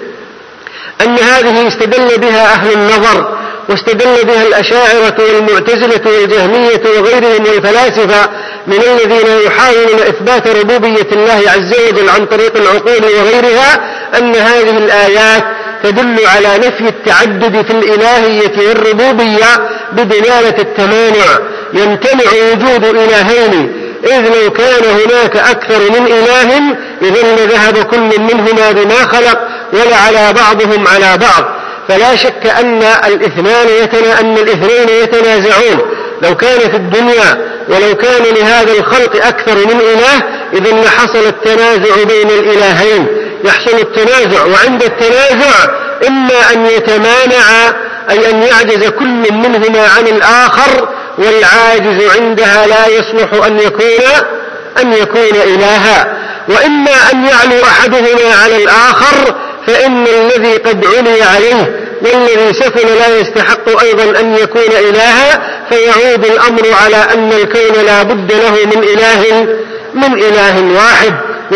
أن هذه استدل بها أهل النظر، واستدل بها الأشاعرة والمعتزلة والجهمية وغيرهم والفلاسفة من الذين يحاولون إثبات ربوبية الله عز وجل عن طريق العقول وغيرها، أن هذه الآيات تدل على نفي التعدد في الإلهية والربوبية بدلالة التمانع. يمتنع وجود إلهين، إذ لو كان هناك أكثر من إله إذن لذهب كل منهما بما خلق ولعلى بعضهم على بعض. فلا شك أن الاثنان يتنا أن الاثنين يتنازعون. لو كان في الدنيا ولو كان لهذا الخلق أكثر من إله إذن لحصل التنازع بين الإلهين، يحصل التنازع. وعند التنازع إما أن يتمانع، أي أن يعجز كل منهما عن الآخر، والعاجز عندها لا يصلح أن يكون أن يكون إلها، وإما أن يعلو أحدهما على الآخر، فإن الذي قد علي عليه والذي سفل لا يستحق أيضا أن يكون إلها، فيعود الأمر على أن الكون لا بد له من إله من إله واحد.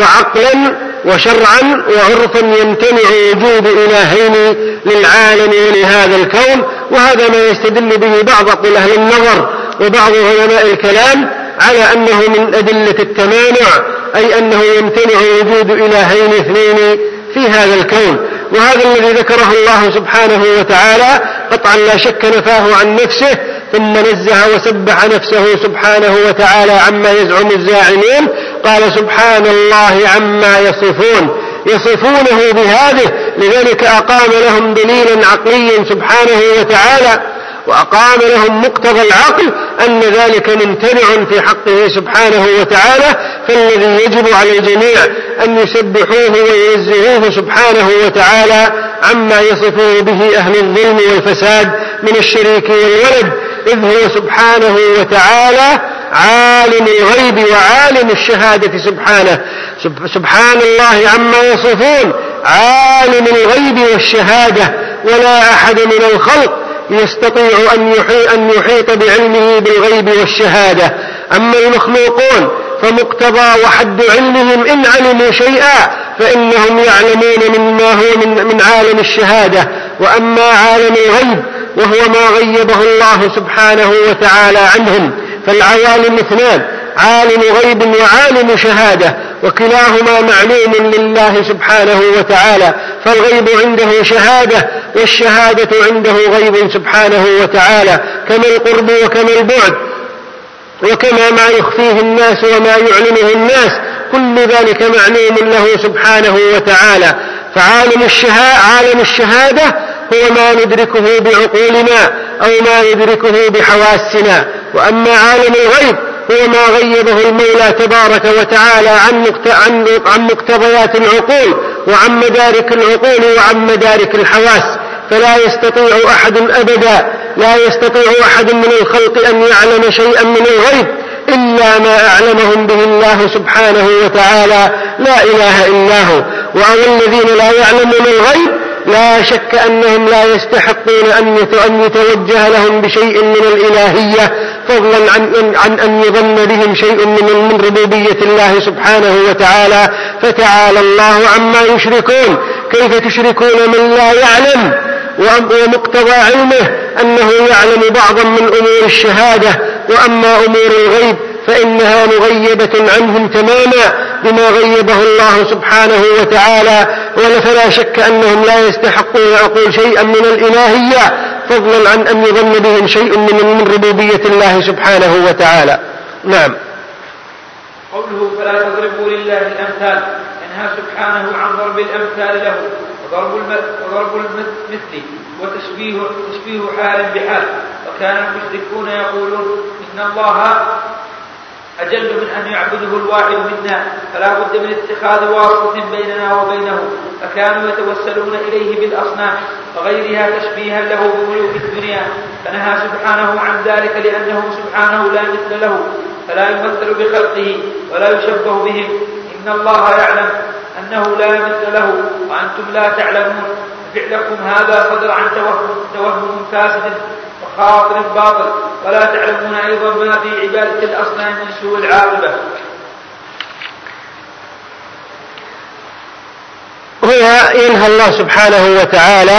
وعقلا وشرعا وعرفا يمتنع وجود إلهين للعالم ولهذا الكون. وهذا ما يستدل به بعض أهل النظر وبعض علماء الكلام على أنه من أدلة التمانع، أي أنه يمتنع وجود إلهين اثنين في هذا الكون. وهذا الذي ذكره الله سبحانه وتعالى قطعا لا شك نفاه عن نفسه، ثم نزه وسبح نفسه سبحانه وتعالى عما يزعم الزاعمون. قال سبحان الله عما يصفون، يصفونه بهذه. لذلك أقام لهم دليلا عقليا سبحانه وتعالى، وأقام لهم مقتضى العقل أن ذلك ممتنع في حقه سبحانه وتعالى. فالذي يجب على الجميع أن يسبحوه وينزهوه سبحانه وتعالى عما يصفه به أهل الظلم والفساد من الشريك والولد، إذ هو سبحانه وتعالى عالم الغيب وعالم الشهادة سبحانه. سبحان الله عما يصفون، عالم الغيب والشهادة، ولا أحد من الخلق يستطيع أن يحيط بعلمه بالغيب والشهادة. أما المخلوقون فمقتضى وحد علمهم إن علموا شيئا فإنهم يعلمون مما هو من, من عالم الشهادة. وأما عالم الغيب وهو ما غيبه الله سبحانه وتعالى عنهم، فالعوالم اثنان، عالم غيب وعالم شهادة، وكلاهما معلوم لله سبحانه وتعالى. فالغيب عنده شهادة، والشهادة عنده غيب سبحانه وتعالى، كما القرب وكما البعد، وكما ما يخفيه الناس وما يعلمه الناس، كل ذلك معلوم له سبحانه وتعالى. فعالم الشهادة عالم الشهادة هو ما ندركه بعقولنا أو ما ندركه بحواسنا. وأما عالم الغيب هو ما غيبه المولى تبارك وتعالى عن مقتضيات العقول وعن مدارك العقول وعن مدارك الحواس. فلا يستطيع أحد أبدا لا يستطيع أحد من الخلق أن يعلم شيئا من الغيب إلا ما أعلمهم به الله سبحانه وتعالى، لا إله إلا هو. وأما الذين لا يعلمون الغيب لا شك أنهم لا يستحقون أن يتوجه لهم بشيء من الإلهية، فضلا عن, عن أن يظن بهم شيء من, من ربوبية الله سبحانه وتعالى. فتعالى الله عما يشركون. كيف تشركون من لا يعلم؟ ومقتضى علمه أنه يعلم بعضا من أمور الشهادة، وأما أمور الغيب فإنها مغيبة عنهم تماما بما غيبه الله سبحانه وتعالى. فلا شك أنهم لا يستحقون أقول شيئا من الإلهية، فضلا عن أن يظن بهم شيء من ربوبية الله سبحانه وتعالى. نعم. قوله فلا تضربوا لله الأمثال، ينهى سبحانه عن ضرب الأمثال له، وضرب المثل وتشبيه تشبيه حال بحال. وكان المشركون يقولون إن الله أجل من أن يعبده الواحد منا، فلا بد من اتخاذ واسطة بيننا وبينه، فكانوا يتوسلون إليه بالأصنام وغيرها تشبيها له بملوك الدنيا. فنهى سبحانه عن ذلك لأنه سبحانه لا مثل له، فلا يمثل بخلقه ولا يشبه بهم. إن الله يعلم أنه لا مثل له وأنتم لا تعلمون. فعلكم هذا صدر عن توهم, توهم فاسد وخاطر باطل، ولا تعلمون أيضا ما في عبادة الأصنام من سوء العاقبة. هنا ينهى الله سبحانه وتعالى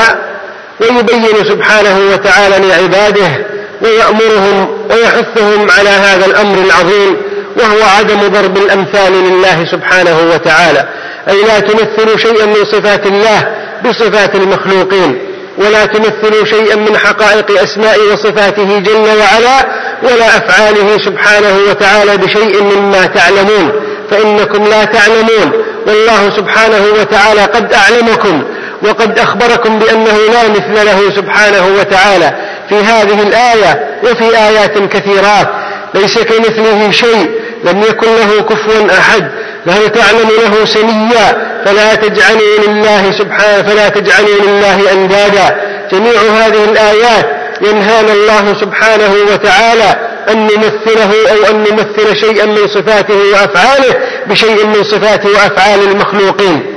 ويبين سبحانه وتعالى لعباده ويأمرهم ويحثهم على هذا الأمر العظيم، وهو عدم ضرب الأمثال لله سبحانه وتعالى، أي لا تمثلوا شيئا من صفات الله بصفات المخلوقين، ولا تمثلوا شيئا من حقائق أسماء وصفاته جل وعلا ولا أفعاله سبحانه وتعالى بشيء مما تعلمون، فإنكم لا تعلمون، والله سبحانه وتعالى قد أعلمكم وقد أخبركم بأنه لا مثل له سبحانه وتعالى في هذه الآية وفي آيات كثيرات. ليس كمثله شيء، لم يكن له كفوا أحد، لا تعلم له سميا، فلا تجعلوا لله سبحانه فلا تجعلوا لله أندادا. جميع هذه الآيات ينهانا الله سبحانه وتعالى أن نمثله أو أن نمثل شيئا من صفاته وأفعاله بشيء من صفاته وأفعال المخلوقين.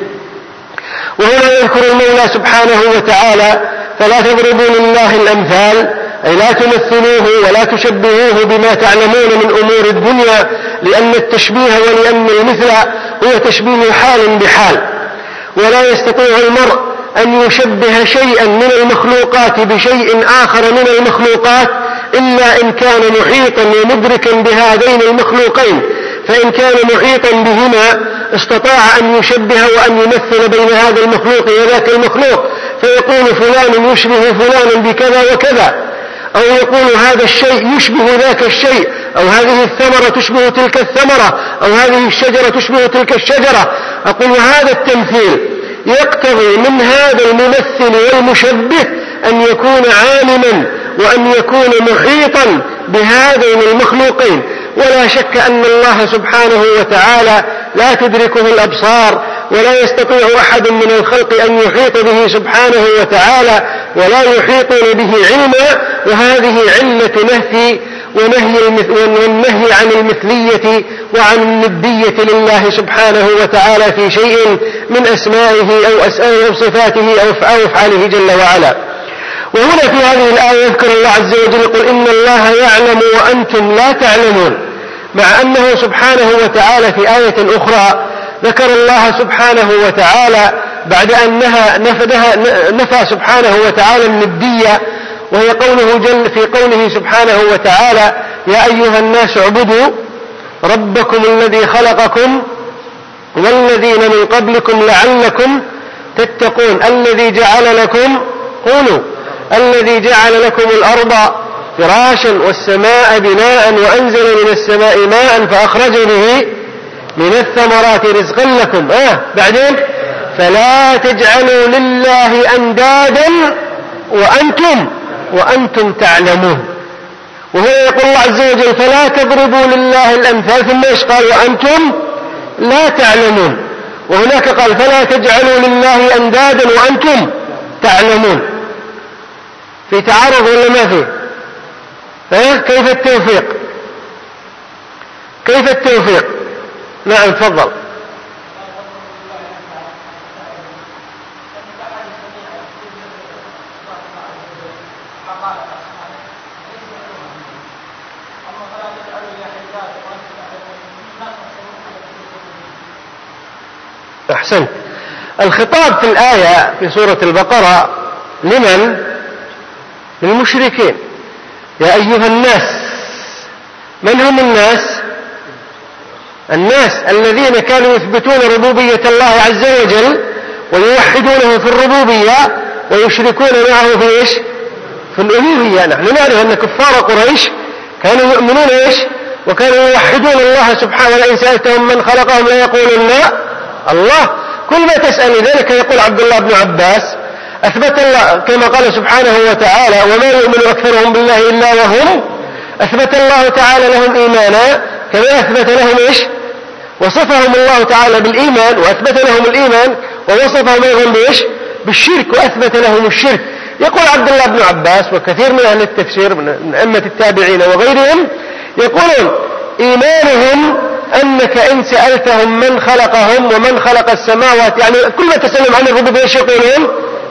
وهنا يذكر المولى سبحانه وتعالى فلا تضربوا لله الأمثال، أي لا تمثلوه ولا تشبهوه بما تعلمون من أمور الدنيا، لأن التشبيه ولأن المثل هو تشبيه حال بحال، ولا يستطيع المرء أن يشبه شيئا من المخلوقات بشيء آخر من المخلوقات إلا إن كان محيطا ومدركا بهذين المخلوقين، فإن كان محيطا بهما استطاع أن يشبه وأن يمثل بين هذا المخلوق وذاك المخلوق، فيقول فلان يشبه فلانا بكذا وكذا، أو يقول هذا الشيء يشبه ذاك الشيء، أو هذه الثمرة تشبه تلك الثمرة، أو هذه الشجرة تشبه تلك الشجرة. أقول هذا التمثيل يقتضي من هذا الممثل والمشبه أن يكون عالما وأن يكون محيطا بهذين المخلوقين، ولا شك أن الله سبحانه وتعالى لا تدركه الأبصار، ولا يستطيع أحد من الخلق أن يحيط به سبحانه وتعالى، ولا يحيطون به علما، وهذه علة نهي ونهي والنهي عن المثلية وعن الندية لله سبحانه وتعالى في شيء من أسمائه أو صفاته أو أفعاله جل وعلا. وهنا في هذه الآية يذكر الله عز وجل يقول إن الله يعلم وأنتم لا تعلمون، مع أنه سبحانه وتعالى في آية أخرى ذكر الله سبحانه وتعالى بعد أن نفى سبحانه وتعالى الندية، وهي قوله جل في قوله سبحانه وتعالى يا أيها الناس اعبدوا ربكم الذي خلقكم والذين من قبلكم لعلكم تتقون الذي جعل لكم قولوا الذي جعل لكم الأرض فراشا والسماء بناء وأنزل من السماء ماء فأخرج به من الثمرات رزقا لكم. آه بعدين فلا تجعلوا لله أندادا وأنتم وأنتم تعلمون. وهو يقول الله عز وجل فلا تضربوا لله الأمثال، ثم ايش قال وأنتم لا تعلمون، وهناك قال فلا تجعلوا لله أندادا وأنتم تعلمون. في تعارض ولا ما فيه؟ ها كيف التوفيق؟ كيف التوفيق؟ نعم تفضل. أحسنت. الخطاب في الآية في سورة البقرة لمن؟ للمشركين. يا أيها الناس. من هم الناس؟ الناس الذين كانوا يثبتون ربوبية الله عز وجل ويوحدونه في الربوبية ويشركون معه في إيش؟ في الألوهية. نحن نعرف أن كفار قريش كانوا يؤمنون إيش؟ وكانوا يوحدون الله سبحانه، ولئن سألتهم من خلقهم لا يقولون الله. كل ما تسأل ذلك يقول عبد الله بن عباس أثبت الله كما قال سبحانه وتعالى وما يؤمن أكثرهم بالله إلا وهم، أثبت الله تعالى لهم إيمانا كما أثبت لهم إيش؟ وصفهم الله تعالى بالإيمان وأثبت لهم الإيمان، ووصفهم أيضا بإيش؟ بالشرك وأثبت لهم الشرك. يقول عبد الله بن عباس وكثير من أهل التفسير من أئمة التابعين وغيرهم يقولون إيمانهم أنك إن سألتهم من خلقهم ومن خلق السماوات، يعني كل ما تسألهم عن الربوبية يقولون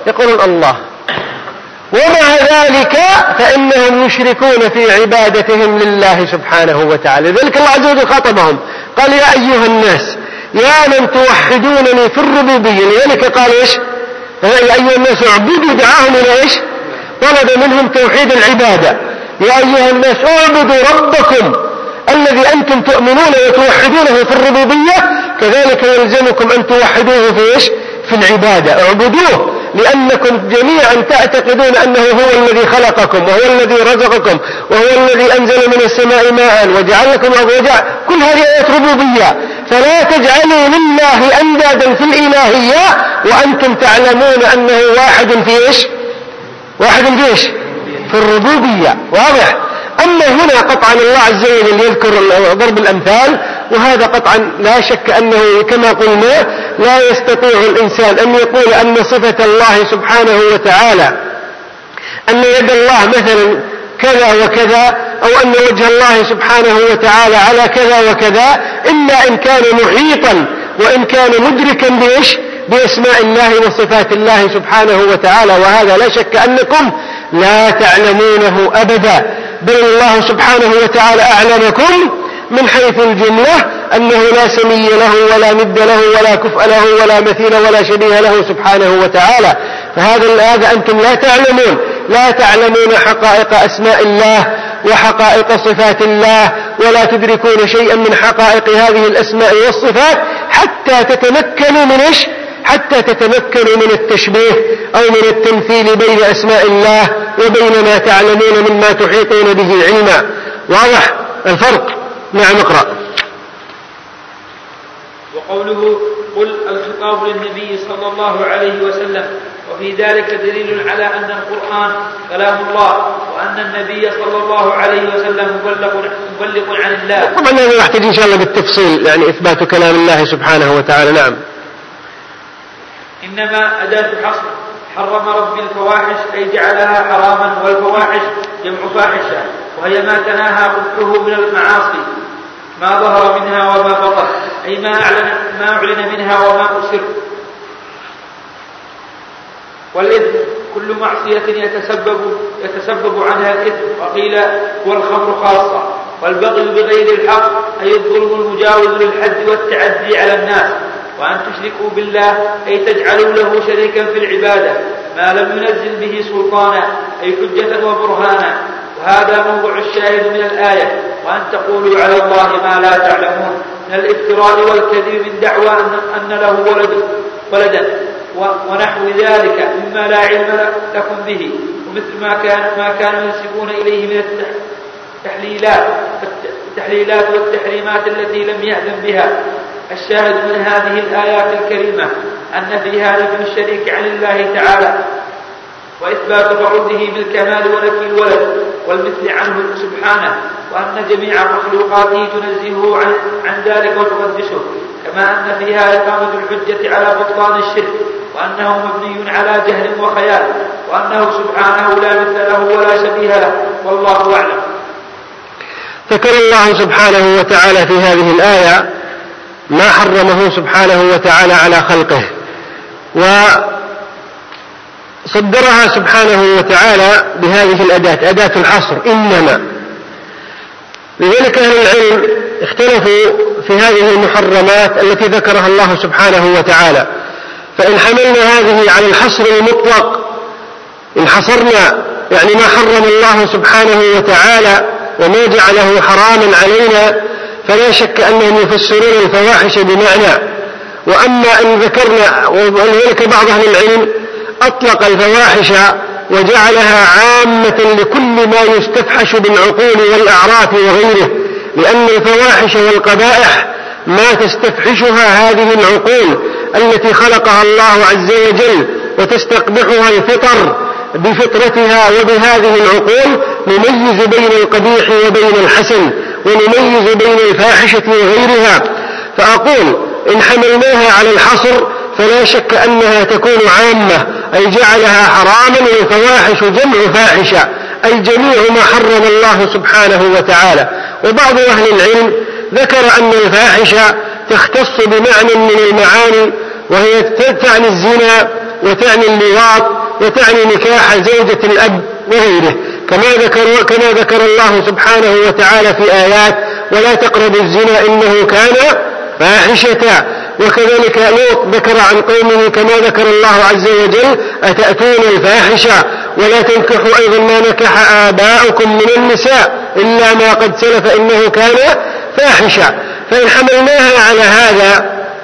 يقولون الله، ومع ذلك فإنهم يشركون في عبادتهم لله سبحانه وتعالى. لذلك الله عز وجل خاطبهم قال يا أيها الناس يا من توحدونني في الربوبية. لذلك قال إيش؟ يا أيها الناس اعبدوا، دعاهم إلى إيش؟ طلب منهم توحيد العبادة. يا أيها الناس اعبدوا ربكم الذي أنتم تؤمنون وتوحدونه في الربوبية، كذلك يلزمكم أن توحدوه في إيش؟ في العبادة. اعبدوه لأنكم جميعا تعتقدون أنه هو الذي خلقكم وهو الذي رزقكم وهو الذي أنزل من السماء ماء وجعل لكم وجع، كل هذه آيات ربوبية. فلا تجعلوا لله أندادا في الإلهية وأنتم تعلمون أنه واحد في إيش؟ واحد في إيش؟ في الربوبية. واضح؟ أما هنا قطعا الله عز وجل يذكر ضرب الأمثال، وهذا قطعا لا شك أنه كما قلنا لا يستطيع الإنسان أن يقول أن صفة الله سبحانه وتعالى أن يد الله مثلا كذا وكذا، أو أن وجه الله سبحانه وتعالى على كذا وكذا، إلا إن كان محيطا وإن كان مدركا بإيش؟ بأسماء الله وصفات الله سبحانه وتعالى. وهذا لا شك أنكم لا تعلمونه أبدا، بل الله سبحانه وتعالى أعلمكم من حيث الجملة أنه لا سمي له ولا ند له ولا كفء له ولا مثيل ولا شبيه له سبحانه وتعالى. فهذا هذا أنتم لا تعلمون، لا تعلمون حقائق أسماء الله وحقائق صفات الله، ولا تدركون شيئا من حقائق هذه الأسماء والصفات حتى تتمكنوا من إيش؟ حتى تتمكنوا من التشبيه أو من التمثيل بين أسماء الله وبين ما تعلمون مما تحيطون به علما. واضح الفرق؟ نعم اقرأ. وقوله قل الخطاب للنبي صلى الله عليه وسلم، وفي ذلك دليل على أن القرآن كلام الله وأن النبي صلى الله عليه وسلم مبلغ, مبلغ عن الله. طبعا هذا يحتاج إن شاء الله بالتفصيل، يعني إثبات كلام الله سبحانه وتعالى. نعم. إنما أداة حصر، حرم رب الفواحش أي جعلها حراما، والفواحش جمع فاحشة وهي ما تناهى قبحه من المعاصي، ما ظهر منها وما بطن، أي ما أعلن, ما أعلن منها وما أسر. والإثم كل معصية يتسبب, يتسبب عنها الإثم، وقيل والخمر خاصة. والبغي بغير الحق أي الظلم المجاوز للحد والتعدي على الناس. وأن تشركوا بالله أي تجعلوا له شريكا في العبادة ما لم ينزل به سلطانا أي حجة وبرهانا. وهذا موضع الشاهد من الآية. وأن تقولوا على الله ما لا تعلمون من الافتراء والكذب من دعوى أن له ولد ولدا ونحو ذلك مما لا علم لكم به، ومثل ما كان ما كانوا ينسبون إليه من التحليلات التحليلات والتحريمات التي لم يأذن بها. الشاهد من هذه الآيات الكريمة أن فيها نفي الشريك عن الله تعالى وإثبات فرده بالكمال ونفي الولد والمثل عنه سبحانه، وأن جميع مخلوقاته تنزهه عن, عن ذلك وتقدسه، كما أن فيها إقامة الحجة على بطلان الشرك وأنه مبني على جهل وخيال، وأنه سبحانه لا مثل له ولا شبيه له، والله أعلم. ذكر الله سبحانه وتعالى في هذه الآية ما حرمه سبحانه وتعالى على خلقه، وصدرها سبحانه وتعالى بهذه الأداة، أداة الحصر إنما. لذلك أهل العلم اختلفوا في هذه المحرمات التي ذكرها الله سبحانه وتعالى، فإن حملنا هذه على الحصر المطلق، إن حصرنا يعني ما حرم الله سبحانه وتعالى وما جعله حراما علينا، فلا شك أنهم يفسرون الفواحش بمعنى. وأما أن ذكرنا، ولذلك بعض أهل العلم أطلق الفواحش وجعلها عامة لكل ما يستفحش بالعقول والأعراف وغيره، لأن الفواحش والقبائح ما تستفحشها هذه العقول التي خلقها الله عز وجل وتستقبحها الفطر بفطرتها. وبهذه العقول نميز بين القبيح وبين الحسن، ونميز بين الفاحشة وغيرها. فأقول إن حملناها على الحصر فلا شك أنها تكون عامة، أي جعلها حراما، والفواحش جمع فاحشة أي جميع ما حرم الله سبحانه وتعالى. وبعض أهل العلم ذكر أن الفاحشة تختص بمعنى من المعاني، وهي تعني الزنا وتعني اللواط وتعني نكاح زوجة الأب وغيره، كما ذكر, كما ذكر الله سبحانه وتعالى في آيات: ولا تقربوا الزنا إنه كان فاحشة. وكذلك لوط ذكر عن قومه كما ذكر الله عز وجل: أتأتون الفاحشة. ولا تنكحوا أيضا ما نكح آباؤكم من النساء إلا ما قد سلف إنه كان فاحشة. فإن حملناها على هذا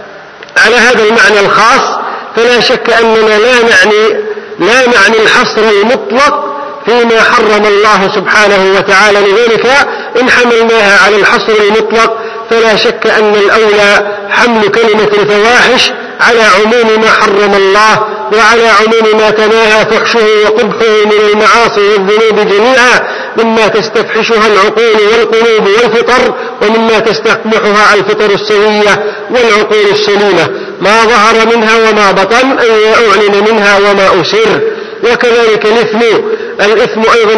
على هذا المعنى الخاص فلا شك أننا لا نعني لا نعني الحصر المطلق فيما حرم الله سبحانه وتعالى. لذلك إن حملناها على الحصر المطلق فلا شك أن الأولى حمل كلمة الفواحش على عموم ما حرم الله وعلى عموم ما تناهى فحشه وقبحه من المعاصي والذنوب جميعا، مما تستفحشها العقول والقلوب والفطر، ومما تستقبحها الفطر السوية والعقول السليمة، ما ظهر منها وما بطن، أي أعلن منها وما أسر. وكذلك الإثم الإثم أيضا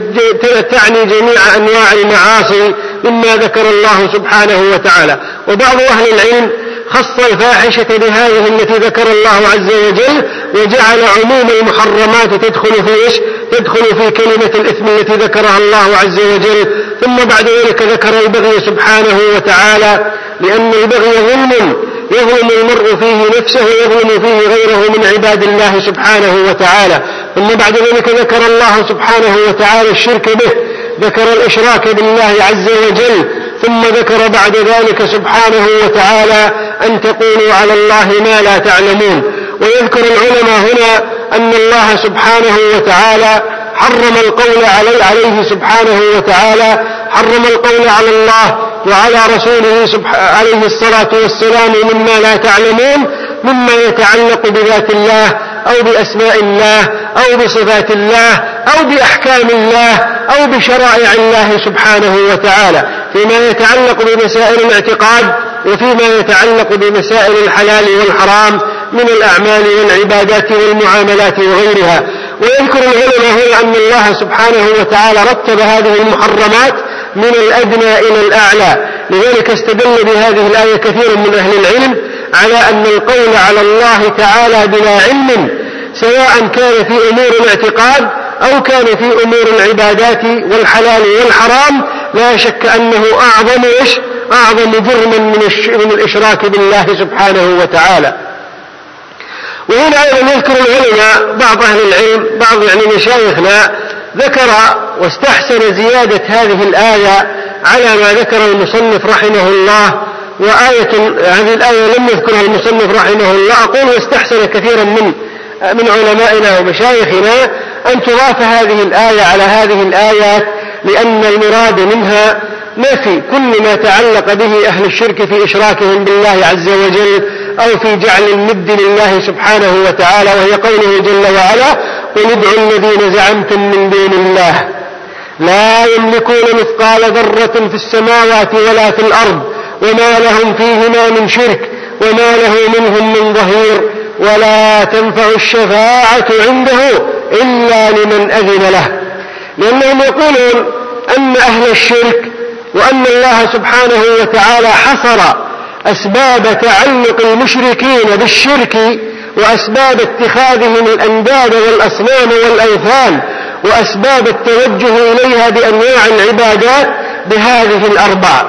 هي تعني جميع أنواع المعاصي مما ذكر الله سبحانه وتعالى. وبعض أهل العلم خص الفاحشة بهذه التي ذكر الله عز وجل، وجعل عموم المحرمات تدخل في إيش؟ تدخل في كلمة الإثم التي ذكرها الله عز وجل. ثم بعد ذلك ذكر البغي سبحانه وتعالى، لأن البغي ظلم يظلم المرء فيه نفسه ويظلم فيه غيره من عباد الله سبحانه وتعالى. ثم بعد ذلك ذكر الله سبحانه وتعالى الشرك به، ذكر الإشراك بالله عز وجل، ثم ذكر بعد ذلك سبحانه وتعالى أن تقولوا على الله ما لا تعلمون. ويذكر العلماء هنا أن الله سبحانه وتعالى حرم القول عليه, عليه سبحانه وتعالى حرم القول على الله وعلى رسوله عليه الصلاة والسلام مما لا تعلمون، مما يتعلق بذات الله أو بأسماء الله أو بصفات الله أو بأحكام الله أو بشرائع الله سبحانه وتعالى، فيما يتعلق بمسائل الاعتقاد وفيما يتعلق بمسائل الحلال والحرام من الأعمال والعبادات والمعاملات وغيرها. ويذكر العلماء هنا أن الله سبحانه وتعالى رتب هذه المحرمات من الأدنى إلى الأعلى، لذلك استدل بهذه الآية كثير من أهل العلم على أن القول على الله تعالى بلا علم، سواء كان في أمور الاعتقاد أو كان في أمور العبادات والحلال والحرام، لا شك أنه أعظم إيش؟ أعظم جرما من الإشراك بالله سبحانه وتعالى. وهنا أيضا يذكر العلماء بعض أهل العلم بعض يعني مشايخنا ذكر واستحسن زيادة هذه الآية على ما ذكر المصنف رحمه الله. وآية هذه الآية لم يذكرها المصنف رحمه الله، أقول واستحسن كثيرا من من علمائنا ومشايخنا أن تضاف هذه الآية على هذه الآيات، لأن المراد منها نفي كل ما تعلق به أهل الشرك في إشراكهم بالله عز وجل أو في جعل الند لله سبحانه وتعالى، وهي قوله جل وعلا: قل ادعوا الذين زعمتم من دون الله لا يملكون مثقال ذرة في السماوات ولا في الأرض وما لهم فيهما من شرك وما له منهم من ظهير ولا تنفع الشفاعة عنده إلا لمن أذن له. لأنهم يقولون أن أهل الشرك وأن الله سبحانه وتعالى حصر أسباب تعلق المشركين بالشرك وأسباب اتخاذهم الأنداد والأصنام والأوثان وأسباب التوجه إليها بأنواع العبادات بهذه الأربع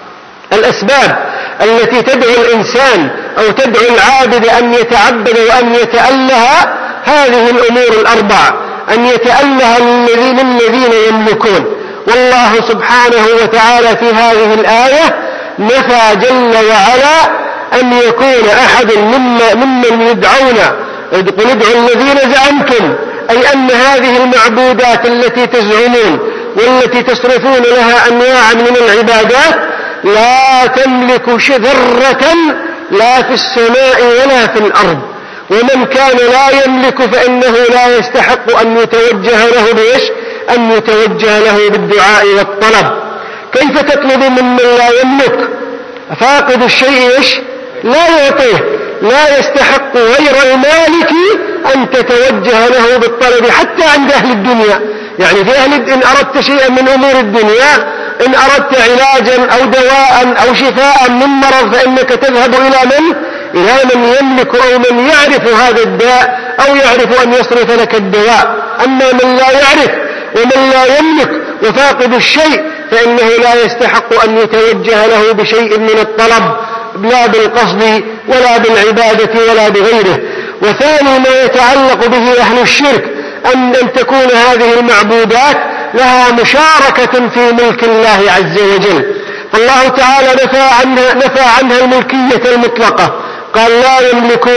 الأسباب التي تدعو الإنسان أو تدعو العابد أن يتعبد وأن يتأله هذه الأمور الأربع، أن يتأله للذين يملكون. والله سبحانه وتعالى في هذه الآية نفى جل وعلا أن يكون أحد ممن يدعون قل ادعوا الذين زعمتم، أي أن هذه المعبودات التي تزعمون والتي تصرفون لها أنواع من العبادات لا تملك ذرة لا في السماء ولا في الأرض، ومن كان لا يملك فإنه لا يستحق أن يتوجه له بإيش؟ أن يتوجه له بالدعاء والطلب. كيف تطلب ممن لا يملك؟ فاقد الشيء إيش؟ لا يعطيه، لا يستحق غير المالك أن تتوجه له بالطلب حتى عند أهل الدنيا. يعني في أهل إن أردت شيئا من أمور الدنيا، إن أردت علاجا أو دواء أو شفاء من مرض فإنك تذهب إلى من؟ إلى من يملك أو من يعرف هذا الداء أو يعرف أن يصرف لك الدواء. أما من لا يعرف ومن لا يملك وفاقد الشيء فإنه لا يستحق أن يتوجه له بشيء من الطلب، لا بالقصد ولا بالعبادة ولا بغيره. وثاني ما يتعلق به أهل الشرك أن أن تكون هذه المعبودات لها مشاركة في ملك الله عز وجل. فالله تعالى نفى عنها, نفى عنها الملكية المطلقة، قال لا يملكون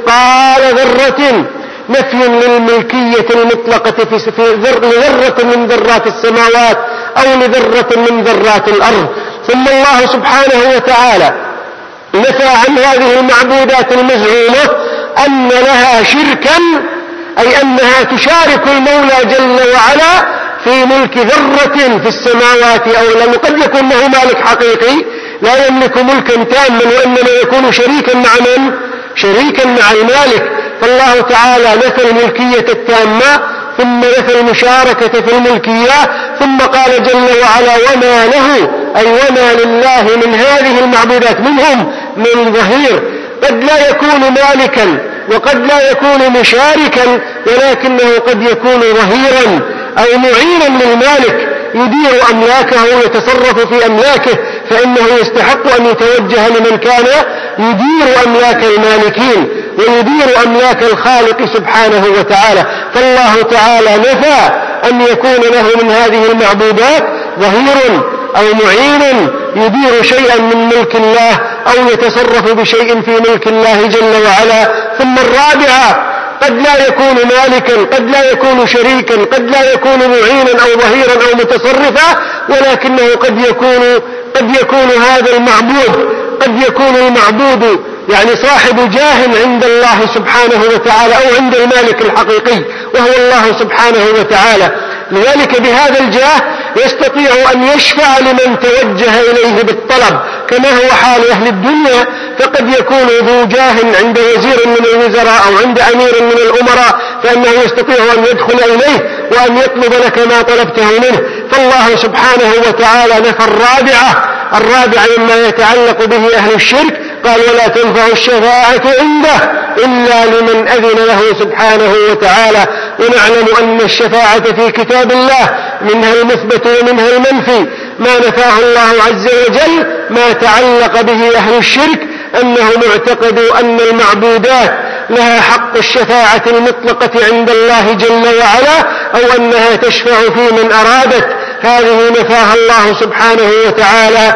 مثقال ذرة، نفي للملكية المطلقة في لذرة من ذرات السماوات أو لذرة من ذرات الأرض. ثم الله سبحانه وتعالى نفى عن هذه المعبودات المزعومة أن لها شركا، أي أنها تشارك المولى جل وعلا في ملك ذرة في السماوات أو لم قد يكون له مالك حقيقي لا يملك ملكا تاما، وإنما يكون شريكا مع من؟ شريكا مع المالك. فالله تعالى نفى الملكية التامة ثم نفى المشاركة في الملكية، ثم قال جل وعلا وما له، أي وما لله من هذه المعبودات منهم من ظهير. قد لا يكون مالكا وقد لا يكون مشاركا، ولكنه قد يكون ظهيرا أو معينا للمالك يدير أملاكه ويتصرف في أملاكه، فإنه يستحق أن يتوجه لمن كان يدير أملاك المالكين ويدير أملاك الخالق سبحانه وتعالى. فالله تعالى نفى أن يكون له من هذه المعبودات ظهير أو معين يدير شيئا من ملك الله أو يتصرف بشيء في ملك الله جل وعلا. ثم الرابعة قد لا يكون مالكا، قد لا يكون شريكا، قد لا يكون معينا أو ظهيرا أو متصرفا، ولكنه قد يكون قد يكون هذا المعبود قد يكون المعبود يعني صاحب جاه عند الله سبحانه وتعالى أو عند المالك الحقيقي وهو الله سبحانه وتعالى. لذلك بهذا الجاه يستطيع أن يشفع لمن توجه إليه بالطلب، كما هو حال أهل الدنيا، فقد يكون ذو جاه عند وزير من الوزراء أو عند أمير من الأمراء فإنه يستطيع أن يدخل إليه وأن يطلب لك ما طلبته منه. فالله سبحانه وتعالى نفى الرابعة الرابعة مما يتعلق به أهل الشرك، قال ولا تنفع الشفاعة عنده إلا لمن أذن له سبحانه وتعالى. ونعلم أن الشفاعة في كتاب الله منها المثبت ومنها المنفي. ما نفاه الله عز وجل ما تعلق به أهل الشرك أنه معتقد أن المعبودات لها حق الشفاعة المطلقة عند الله جل وعلا أو أنها تشفع في من أرادت، هذه نفاها الله سبحانه وتعالى.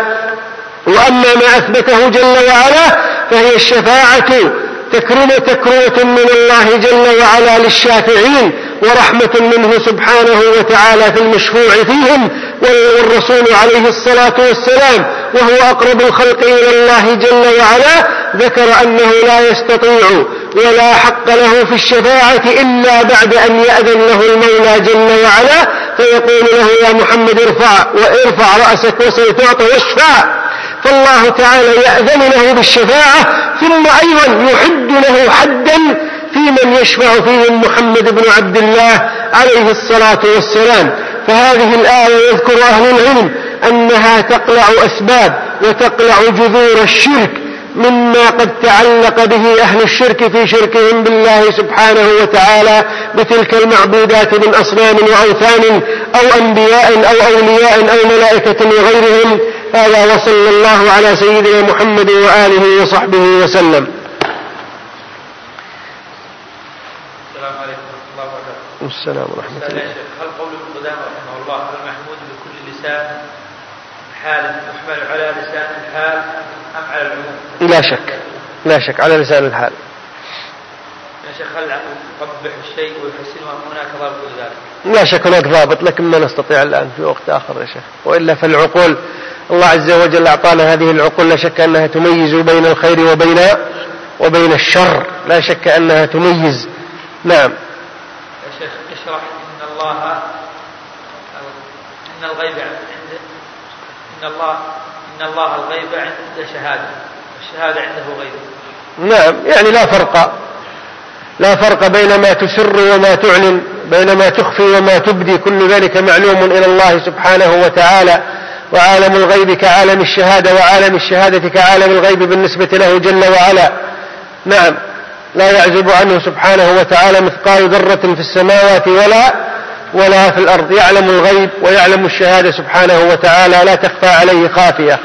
وأما ما أثبته جل وعلا فهي الشفاعة تكرمة تكرمة من الله جل وعلا للشافعين ورحمة منه سبحانه وتعالى في المشفوع فيهم. والرسول عليه الصلاة والسلام وهو أقرب الخلق إلى الله جل وعلا ذكر أنه لا يستطيع ولا حق له في الشفاعة إلا بعد أن يأذن له المولى جل وعلا، فيقول له يا محمد ارفع وارفع رأسك وسل تعطى واشفع. فالله تعالى يأذن له بالشفاعة ثم أيضا يحد له حدا في من يشفع فيهم محمد بن عبد الله عليه الصلاة والسلام. فهذه الآية يذكر أهل العلم أنها تقلع أسباب وتقلع جذور الشرك مما قد تعلق به أهل الشرك في شركهم بالله سبحانه وتعالى بتلك المعبودات من أصنام وأوثان أو أنبياء أو أولياء أو ملائكة وغيرهم. هذا وصلى الله على سيدنا محمد وآله وصحبه وسلم. السلام عليكم ورحمة الله وبركاته. السلام ورحمة الله. هل قول ابن قدامة رحمه الله المحمود بكل لسان حال يحمل على لسان الحال أم على العموم؟ لا شك لا شك على لسان الحال. يا شيخ هل يقبح الشيء ويحسنه أم هناك ضابط لذلك؟ لا شك هناك ضابط، لكن ما نستطيع الآن في وقت آخر يا شيخ. وإلا فالعقول الله عز وجل أعطانا هذه العقول لا شك أنها تميز بين الخير وبين وبين الشر، لا شك أنها تميز. نعم يا شيخ اشرح إن الله إن الغيب عند إن الله إن الله الغيب عند شهادة والشهادة عنده غيب. نعم يعني لا فرق لا فرق بين ما تسر وما تعلن، بين ما تخفي وما تبدي، كل ذلك معلوم إلى الله سبحانه وتعالى. وعالم الغيب كعالم الشهادة، وعالم الشهادة كعالم الغيب بالنسبة له جل وعلا. نعم لا يعزب عنه سبحانه وتعالى مثقال ذرة في السماوات ولا ولا في الأرض، يعلم الغيب ويعلم الشهادة سبحانه وتعالى، لا تخفى عليه خافية.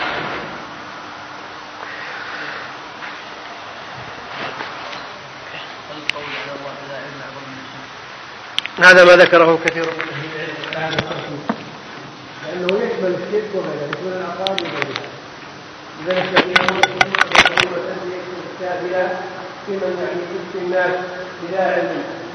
هذا ما ذكره كثير من أهل العلم لأنه يشمل الشرك وغيره يكون العقائد وغيرها. لذلك يقولون وتنبيه السابلة في من يعني يفتي الناس بلا علم